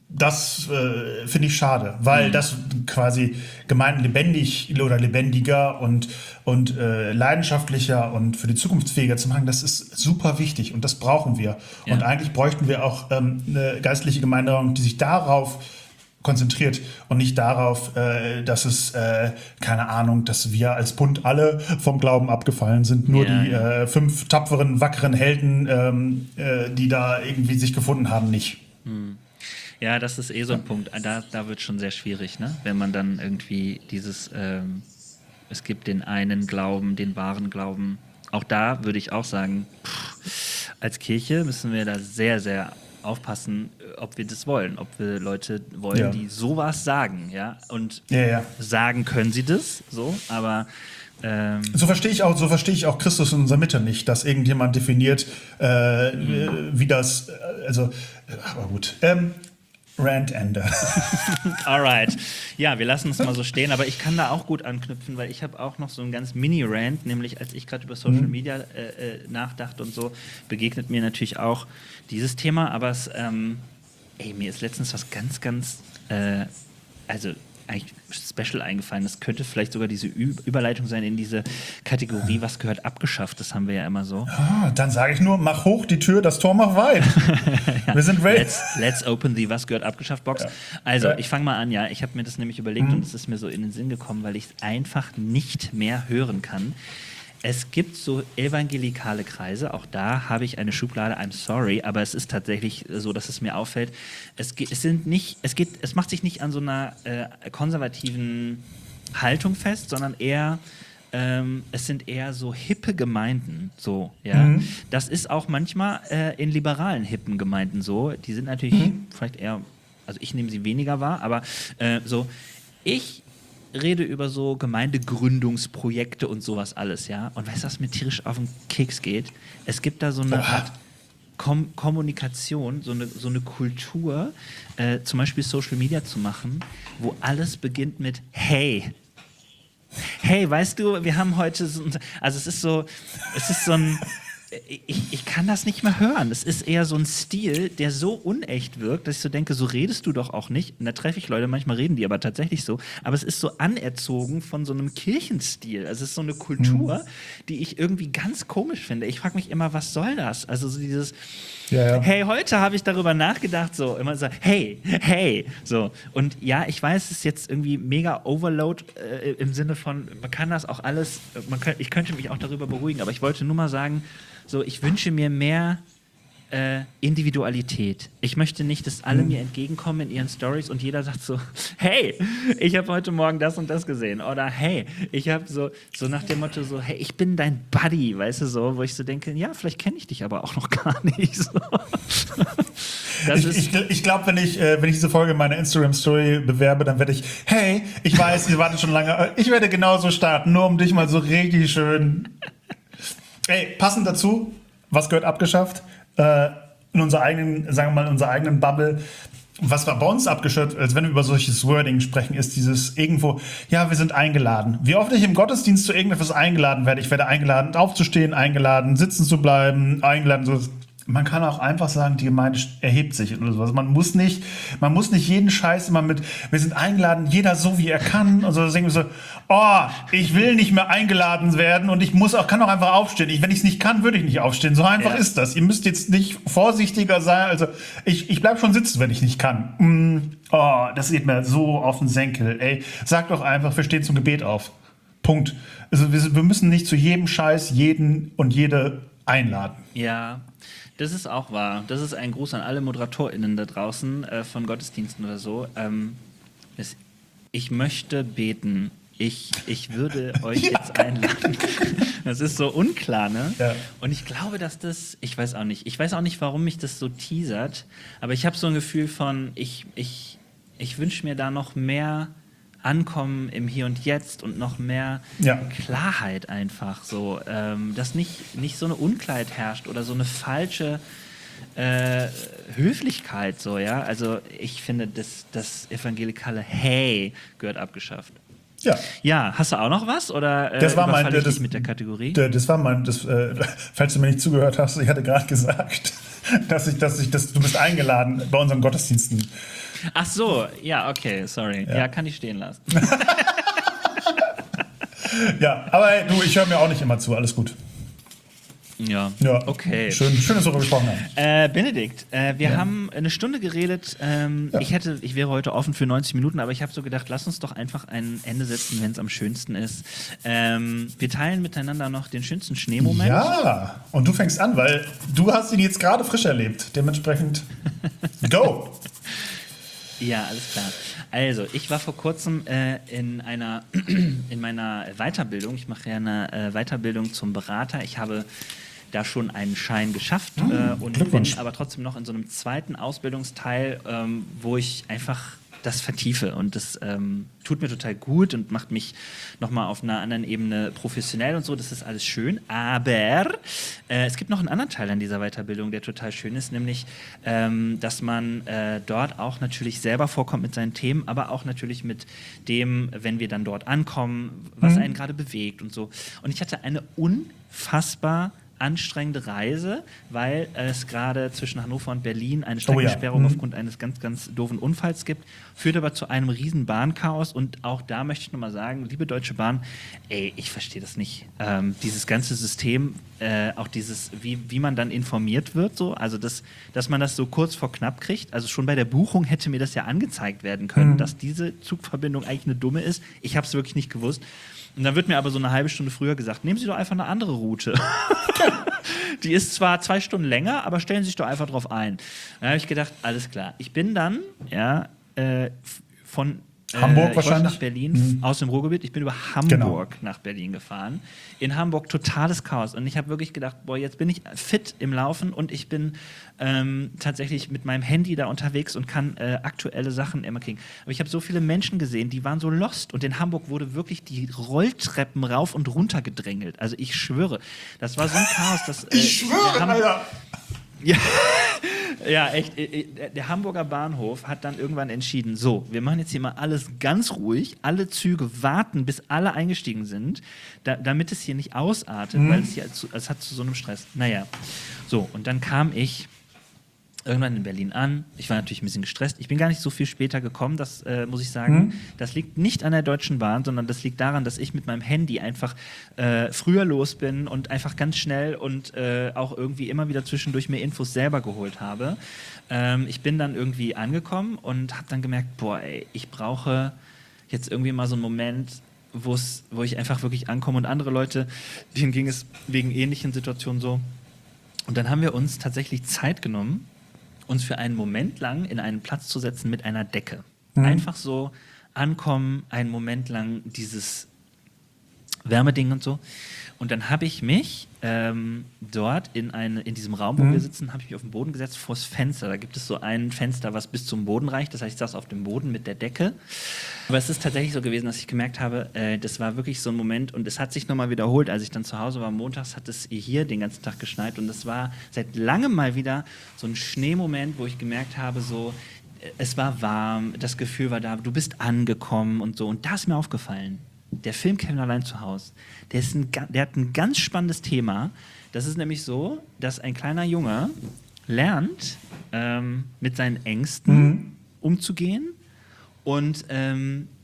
das äh, finde ich schade, weil mhm. das quasi Gemeinden lebendig oder lebendiger und, und äh, leidenschaftlicher und für die Zukunft fähiger zu machen, das ist super wichtig und das brauchen wir. Ja. Und eigentlich bräuchten wir auch ähm, eine geistliche Gemeindeordnung, die sich darauf konzentriert und nicht darauf, äh, dass es, äh, keine Ahnung, dass wir als Bund alle vom Glauben abgefallen sind. Nur ja, die ja. Äh, fünf tapferen, wackeren Helden, ähm, äh, die da irgendwie sich gefunden haben, nicht. Mhm. Ja, das ist eh so ein Punkt. Da, da wird es schon sehr schwierig, ne? Wenn man dann irgendwie dieses, ähm, es gibt den einen Glauben, den wahren Glauben. Auch da würde ich auch sagen, pff, als Kirche müssen wir da sehr, sehr aufpassen, ob wir das wollen. Ob wir Leute wollen, ja. die sowas sagen, ja? Und ja, ja. sagen können sie das, so, aber ähm so verstehe ich auch, so verstehe ich auch Christus in unserer Mitte nicht, dass irgendjemand definiert, äh, mhm. wie das, also, aber gut. Ähm, Rant Ende. Alright. Ja, wir lassen es mal so stehen, aber ich kann da auch gut anknüpfen, weil ich habe auch noch so einen ganz Mini-Rant, nämlich als ich gerade über Social mhm. Media äh, nachdachte und so, begegnet mir natürlich auch dieses Thema, aber es, ähm, ey, mir ist letztens was ganz, ganz, äh, also eigentlich special eingefallen. Das könnte vielleicht sogar diese Ü- Überleitung sein in diese Kategorie, was gehört abgeschafft. Das haben wir ja immer so. Ah, dann sage ich nur, mach hoch die Tür, das Tor mach weit. ja. Wir sind ready. Let's, let's open the was gehört abgeschafft Box. Ja. Also, ja. ich fange mal an, ja. Ich habe mir das nämlich überlegt mhm. und es ist mir so in den Sinn gekommen, weil ich es einfach nicht mehr hören kann. Es gibt so evangelikale Kreise, auch da habe ich eine Schublade, I'm sorry, aber es ist tatsächlich so, dass es mir auffällt, es, geht, es, sind nicht, es, geht, es macht sich nicht an so einer äh, konservativen Haltung fest, sondern eher, ähm, es sind eher so hippe Gemeinden, so, ja. Mhm. Das ist auch manchmal äh, in liberalen hippen Gemeinden so, die sind natürlich mhm. vielleicht eher, also ich nehme sie weniger wahr, aber äh, so, ich rede über so Gemeindegründungsprojekte und sowas alles, ja. Und weißt du, was mir tierisch auf den Keks geht? Es gibt da so eine Art Kom- Kommunikation, so eine, so eine Kultur, äh, zum Beispiel Social Media zu machen, wo alles beginnt mit Hey. Hey, weißt du, wir haben heute so, also es ist so, es ist so ein Ich, ich kann das nicht mehr hören. Es ist eher so ein Stil, der so unecht wirkt, dass ich so denke, so redest du doch auch nicht. Und da treffe ich Leute, manchmal reden die aber tatsächlich so. Aber es ist so anerzogen von so einem Kirchenstil. Also es ist so eine Kultur, mhm. die ich irgendwie ganz komisch finde. Ich frage mich immer, was soll das? Also so dieses, ja, ja. hey, heute habe ich darüber nachgedacht, so immer so, hey, hey, so. Und ja, ich weiß, es ist jetzt irgendwie mega Overload äh, im Sinne von, man kann das auch alles, man kann, ich könnte mich auch darüber beruhigen, aber ich wollte nur mal sagen, so, ich wünsche mir mehr äh, Individualität. Ich möchte nicht, dass alle mhm. mir entgegenkommen in ihren Stories und jeder sagt so, hey, ich habe heute Morgen das und das gesehen. Oder hey, ich habe so, so nach dem Motto so, hey, ich bin dein Buddy, weißt du so, wo ich so denke, ja, vielleicht kenne ich dich aber auch noch gar nicht. So. Das ich ich, ich glaube, wenn ich, äh, wenn ich diese Folge in meiner Instagram-Story bewerbe, dann werde ich, hey, ich weiß, ihr wartet schon lange, ich werde genauso starten, nur um dich mal so richtig schön... Ey, passend dazu, was gehört abgeschafft? Äh, in unserer eigenen, sagen wir mal, in unserer eigenen Bubble, was war bei uns abgeschafft, als wenn wir über solches Wording sprechen, ist dieses irgendwo, ja, wir sind eingeladen. Wie oft ich im Gottesdienst zu irgendetwas eingeladen werde, ich werde eingeladen, aufzustehen, eingeladen, sitzen zu bleiben, eingeladen, so. Man kann auch einfach sagen, die Gemeinde erhebt sich oder sowas. Man muss nicht, man muss nicht jeden Scheiß immer mit, wir sind eingeladen, jeder so wie er kann. Und so denken wir so, oh, ich will nicht mehr eingeladen werden und ich muss auch, kann auch einfach aufstehen. Ich, wenn ich es nicht kann, würde ich nicht aufstehen. So einfach ja. ist das. Ihr müsst jetzt nicht vorsichtiger sein. Also ich, ich bleib schon sitzen, wenn ich nicht kann. Mm, oh, das geht mir so auf den Senkel. Ey, sag doch einfach, wir stehen zum Gebet auf. Punkt. Also wir, wir müssen nicht zu jedem Scheiß jeden und jede einladen. Ja, das ist auch wahr. Das ist ein Gruß an alle ModeratorInnen da draußen äh, von Gottesdiensten oder so. Ähm, es, ich möchte beten. Ich, ich würde euch ja, jetzt einladen. Das ist so unklar, ne? Ja. Und ich glaube, dass das, ich weiß auch nicht, ich weiß auch nicht, warum mich das so teasert, aber ich habe so ein Gefühl von, ich, ich, ich wünsche mir da noch mehr Ankommen im Hier und Jetzt und noch mehr ja. Klarheit einfach so, ähm, dass nicht, nicht so eine Unklarheit herrscht oder so eine falsche äh, Höflichkeit so, ja. Also ich finde, das, das evangelikale Hey gehört abgeschafft. Ja. Ja, hast du auch noch was oder äh, das war mein, ich das, dich mit der Kategorie? Das war mein, das, äh, falls du mir nicht zugehört hast, ich hatte gerade gesagt, dass ich, dass ich, dass du bist eingeladen bei unseren Gottesdiensten. Ach so, ja, okay, sorry. Ja, ja kann ich stehen lassen. Ja, aber hey, du, ich höre mir auch nicht immer zu, alles gut. Ja, ja, okay. Schön, schön, dass wir darüber gesprochen haben. Äh, Benedikt, äh, wir ja. haben eine Stunde geredet. Ähm, ja. ich, hätte, ich wäre heute offen für neunzig Minuten, aber ich habe so gedacht, lass uns doch einfach ein Ende setzen, wenn es am schönsten ist. Ähm, wir teilen miteinander noch den schönsten Schneemoment. Ja, und du fängst an, weil du hast ihn jetzt gerade frisch erlebt. Dementsprechend, go! Ja, alles klar. Also, ich war vor kurzem äh, in einer in meiner Weiterbildung. Ich mache ja eine äh, Weiterbildung zum Berater. Ich habe da schon einen Schein geschafft mmh, äh, und bin aber trotzdem noch in so einem zweiten Ausbildungsteil, ähm, wo ich einfach das vertiefe und das ähm, tut mir total gut und macht mich nochmal auf einer anderen Ebene professionell und so, das ist alles schön, aber äh, es gibt noch einen anderen Teil an dieser Weiterbildung, der total schön ist, nämlich, ähm, dass man äh, dort auch natürlich selber vorkommt mit seinen Themen, aber auch natürlich mit dem, wenn wir dann dort ankommen, was mhm. einen gerade bewegt und so. Und ich hatte eine unfassbar anstrengende Reise, weil es gerade zwischen Hannover und Berlin eine Streckensperrung oh ja. mhm. aufgrund eines ganz, ganz doofen Unfalls gibt, führt aber zu einem riesen Bahnchaos und auch da möchte ich nochmal sagen, liebe Deutsche Bahn, ey, ich verstehe das nicht. Ähm, dieses ganze System, äh, auch dieses, wie, wie man dann informiert wird, so, also das, dass man das so kurz vor knapp kriegt, also schon bei der Buchung hätte mir das ja angezeigt werden können, mhm. dass diese Zugverbindung eigentlich eine dumme ist. Ich habe es wirklich nicht gewusst. Und dann wird mir aber so eine halbe Stunde früher gesagt, nehmen Sie doch einfach eine andere Route. Die ist zwar zwei Stunden länger, aber stellen Sie sich doch einfach drauf ein. Dann habe ich gedacht, alles klar. Ich bin dann ja, äh, von äh, Hamburg wahrscheinlich nach Berlin, mhm. aus dem Ruhrgebiet. Ich bin über Hamburg genau. nach Berlin gefahren. In Hamburg totales Chaos. Und ich habe wirklich gedacht, boah, jetzt bin ich fit im Laufen und ich bin ähm, tatsächlich mit meinem Handy da unterwegs und kann äh, aktuelle Sachen immer kriegen. Aber ich habe so viele Menschen gesehen, die waren so lost. Und in Hamburg wurde wirklich die Rolltreppen rauf und runter gedrängelt. Also ich schwöre, das war so ein Chaos. Dass, äh, ich schwöre, Alter! Ja, ja, echt. Der Hamburger Bahnhof hat dann irgendwann entschieden, so, wir machen jetzt hier mal alles ganz ruhig, alle Züge warten, bis alle eingestiegen sind, da, damit es hier nicht ausartet, mhm. weil es hier zu, es hat zu so einem Stress. Naja, so, und dann kam ich irgendwann in Berlin an. Ich war natürlich ein bisschen gestresst. Ich bin gar nicht so viel später gekommen, das äh, muss ich sagen. Mhm. Das liegt nicht an der Deutschen Bahn, sondern das liegt daran, dass ich mit meinem Handy einfach äh, früher los bin und einfach ganz schnell und äh, auch irgendwie immer wieder zwischendurch mir Infos selber geholt habe. Ähm, ich bin dann irgendwie angekommen und habe dann gemerkt, boah, ey, ich brauche jetzt irgendwie mal so einen Moment, wo's, wo ich einfach wirklich ankomme und andere Leute, denen ging es wegen ähnlichen Situationen so. Und dann haben wir uns tatsächlich Zeit genommen, uns für einen Moment lang in einen Platz zu setzen mit einer Decke. Mhm. Einfach so ankommen, einen Moment lang dieses Wärmeding und so. Und dann habe ich mich ähm, dort in, eine, in diesem Raum, wo mhm. wir sitzen, habe ich mich auf den Boden gesetzt, vors Fenster. Da gibt es so ein Fenster, was bis zum Boden reicht. Das heißt, ich saß auf dem Boden mit der Decke. Aber es ist tatsächlich so gewesen, dass ich gemerkt habe, äh, das war wirklich so ein Moment und es hat sich nochmal wiederholt. Als ich dann zu Hause war, montags hat es hier den ganzen Tag geschneit und es war seit langem mal wieder so ein Schneemoment, wo ich gemerkt habe, so, es war warm, das Gefühl war da, du bist angekommen und so. Und da ist mir aufgefallen, der Film Kevin allein zu Hause, der, ist ein, der hat ein ganz spannendes Thema. Das ist nämlich so, dass ein kleiner Junge lernt, ähm, mit seinen Ängsten mhm. umzugehen und ähm,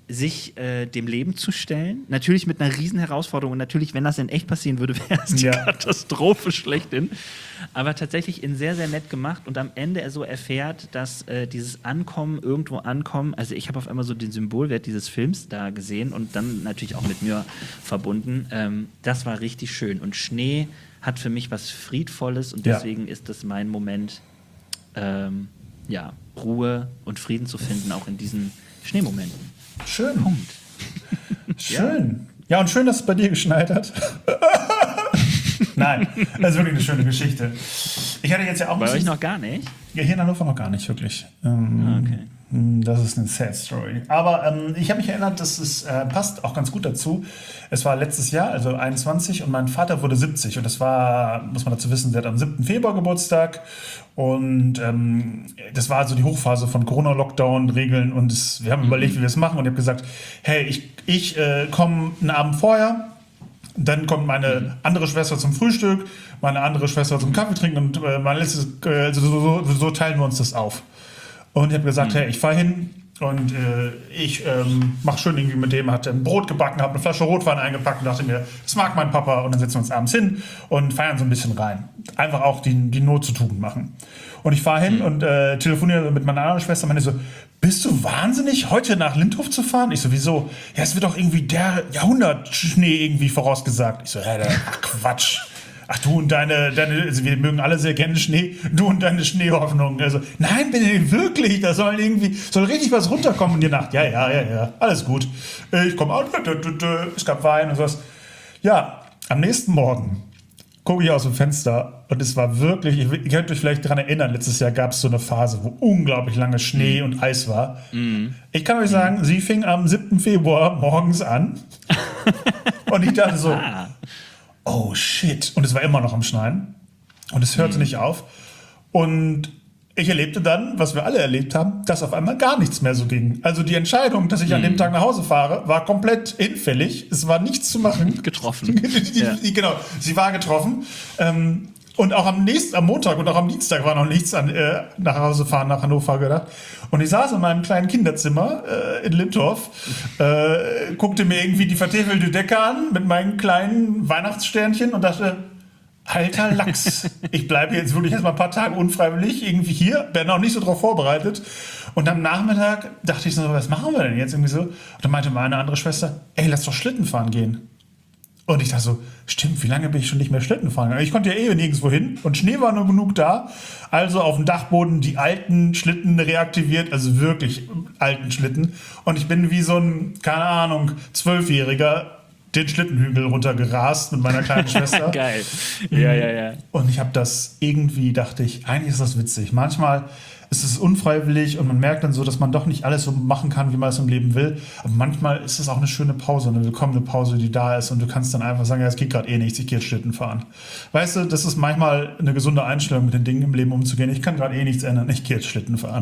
sich äh, dem Leben zu stellen. Natürlich mit einer riesen Herausforderung. Und natürlich, wenn das in echt passieren würde, wäre es die Ja. Katastrophe schlechthin. Aber tatsächlich in sehr, sehr nett gemacht. Und am Ende er so erfährt, dass äh, dieses Ankommen, irgendwo ankommen, also ich habe auf einmal so den Symbolwert dieses Films da gesehen und dann natürlich auch mit mir verbunden. Ähm, das war richtig schön. Und Schnee hat für mich was Friedvolles und Ja. deswegen ist das mein Moment, ähm, ja, Ruhe und Frieden zu finden, auch in diesen Schneemomenten. Schön. Punkt. Schön. Ja, und schön, dass es bei dir geschneit hat. Nein, das ist wirklich eine schöne Geschichte. Ich hatte jetzt ja auch ein Bei euch bisschen- noch gar nicht? Ja, hier in Hannover noch gar nicht, wirklich. Ähm, Ah, okay. Das ist eine sad Story. Aber ähm, ich habe mich erinnert, dass es äh, passt auch ganz gut dazu. Es war letztes Jahr, also einundzwanzig, und mein Vater wurde siebzig. Und das war, muss man dazu wissen, der hat am siebten Februar Geburtstag. Und ähm, das war also die Hochphase von Corona-Lockdown-Regeln. Und es, wir haben überlegt, wie wir es machen. Und ich habe gesagt, hey, ich, ich äh, komme einen Abend vorher. Dann kommt meine andere Schwester zum Frühstück, meine andere Schwester zum Kaffee trinken und äh, mein letztes, äh, also so, so, so teilen wir uns das auf. Und ich habe gesagt, hey, ich fahre hin und äh, ich ähm, mache schön irgendwie mit dem, hat ein Brot gebacken, habe eine Flasche Rotwein eingepackt und dachte mir, das mag mein Papa, und dann setzen wir uns abends hin und feiern so ein bisschen rein. Einfach auch die, die Not zu Tugend machen. Und ich fahre hin mhm. und äh, telefoniere mit meiner anderen Schwester und meine so, bist du wahnsinnig, heute nach Lindhof zu fahren? Ich so, wieso? Ja, es wird doch irgendwie der Jahrhundertschnee irgendwie vorausgesagt. Ich so, ja, der, ach Quatsch. Ach du und deine, deine, also wir mögen alle sehr gerne Schnee, du und deine Schneehoffnung. Also, nein, Benedikt, wirklich, da soll irgendwie, soll richtig was runterkommen in die Nacht. Ja, ja, ja, ja, alles gut. Ich komme auch, es gab Wein und sowas. Ja, am nächsten Morgen gucke ich aus dem Fenster und es war wirklich, ihr könnt euch vielleicht daran erinnern, letztes Jahr gab es so eine Phase, wo unglaublich lange Schnee und Eis war. Mhm. Ich kann euch sagen, mhm. sie fing am siebten Februar morgens an und ich dachte so, oh shit. Und es war immer noch am Schneien. Und es hörte mhm. nicht auf. Und ich erlebte dann, was wir alle erlebt haben, dass auf einmal gar nichts mehr so ging. Also die Entscheidung, dass ich mhm. an dem Tag nach Hause fahre, war komplett hinfällig. Es war nichts zu machen. Getroffen. die, ja. die, genau, sie war getroffen. Ähm, und auch am nächsten, am Montag und auch am Dienstag war noch nichts an äh, nach Hause fahren nach Hannover gedacht. Und ich saß in meinem kleinen Kinderzimmer äh, in Lindhof, äh, guckte mir irgendwie die vertäfelte Decke an mit meinen kleinen Weihnachtssternchen und dachte, alter Lachs, ich bleibe jetzt wirklich erst mal ein paar Tage unfreiwillig irgendwie hier, bin noch nicht so drauf vorbereitet. Und am Nachmittag dachte ich so, was machen wir denn jetzt irgendwie so? Und dann meinte meine andere Schwester, ey, lass doch Schlitten fahren gehen. Und ich dachte so, stimmt, wie lange bin ich schon nicht mehr Schlitten fahren? Ich konnte ja eh nirgendwo hin und Schnee war nur genug da. Also auf dem Dachboden die alten Schlitten reaktiviert, also wirklich alten Schlitten. Und ich bin wie so ein, keine Ahnung, Zwölfjähriger den Schlittenhügel runtergerast mit meiner kleinen Schwester. Geil. Ja, ja, ja. Und ich habe das irgendwie, dachte ich, eigentlich ist das witzig. Manchmal ist es unfreiwillig und man merkt dann so, dass man doch nicht alles so machen kann, wie man es im Leben will. Aber manchmal ist es auch eine schöne Pause, eine willkommene Pause, die da ist und du kannst dann einfach sagen, ja, es geht gerade eh nichts, ich gehe jetzt Schlitten fahren. Weißt du, das ist manchmal eine gesunde Einstellung, mit den Dingen im Leben umzugehen. Ich kann gerade eh nichts ändern, ich gehe jetzt Schlitten fahren.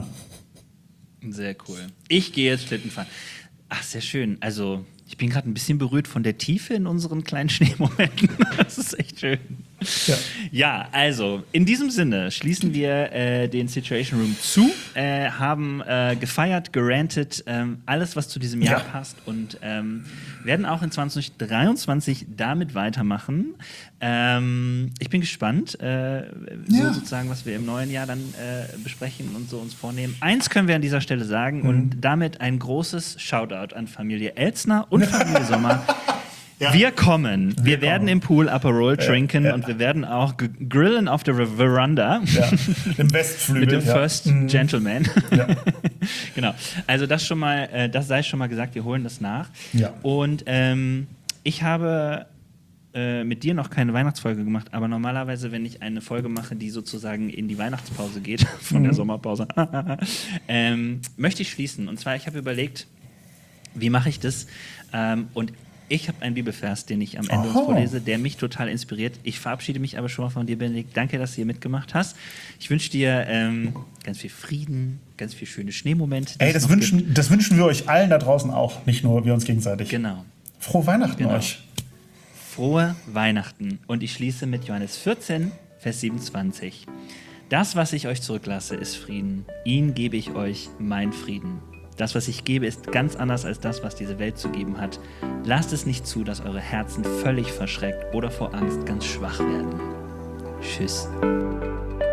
Sehr cool. Ich gehe jetzt Schlitten fahren. Ach, sehr schön. Also, ich bin gerade ein bisschen berührt von der Tiefe in unseren kleinen Schneemomenten. Das ist echt schön. Ja, ja, also in diesem Sinne schließen wir äh, den Situation Room zu, äh, haben äh, gefeiert, gerantet, ähm, alles, was zu diesem Jahr ja. passt und ähm, werden auch in zwanzig dreiundzwanzig damit weitermachen. Ähm, ich bin gespannt, äh, so ja. sozusagen, was wir im neuen Jahr dann äh, besprechen und so uns vornehmen. Eins können wir an dieser Stelle sagen mhm. und damit ein großes Shoutout an Familie Elzner und Familie Sommer. Ja. Wir kommen. Wir, wir werden kommen. Im Pool Aperol trinken ja, ja. und wir werden auch g- grillen auf der Veranda. Ja. Im Westflügel. Mit dem ja. First mhm. Gentleman. Ja. Genau. Also das schon mal, äh, das sei schon mal gesagt, wir holen das nach. Ja. Und ähm, ich habe äh, mit dir noch keine Weihnachtsfolge gemacht, aber normalerweise, wenn ich eine Folge mache, die sozusagen in die Weihnachtspause geht, von mhm. der Sommerpause, ähm, möchte ich schließen. Und zwar, ich habe überlegt, wie mache ich das? Ähm, und ich habe einen Bibelvers, den ich am Ende uns vorlese, der mich total inspiriert. Ich verabschiede mich aber schon mal von dir, Benedikt. Danke, dass du hier mitgemacht hast. Ich wünsche dir ähm, ganz viel Frieden, ganz viel schöne Schneemomente. Ey, das wünschen, das wünschen wir euch allen da draußen auch, nicht nur wir uns gegenseitig. Genau. Frohe Weihnachten genau. euch. Frohe Weihnachten. Und ich schließe mit Johannes vierzehn, Vers siebenundzwanzig. Das, was ich euch zurücklasse, ist Frieden. Ihn gebe ich euch, mein Frieden. Das, was ich gebe, ist ganz anders als das, was diese Welt zu geben hat. Lasst es nicht zu, dass eure Herzen völlig verschreckt oder vor Angst ganz schwach werden. Tschüss.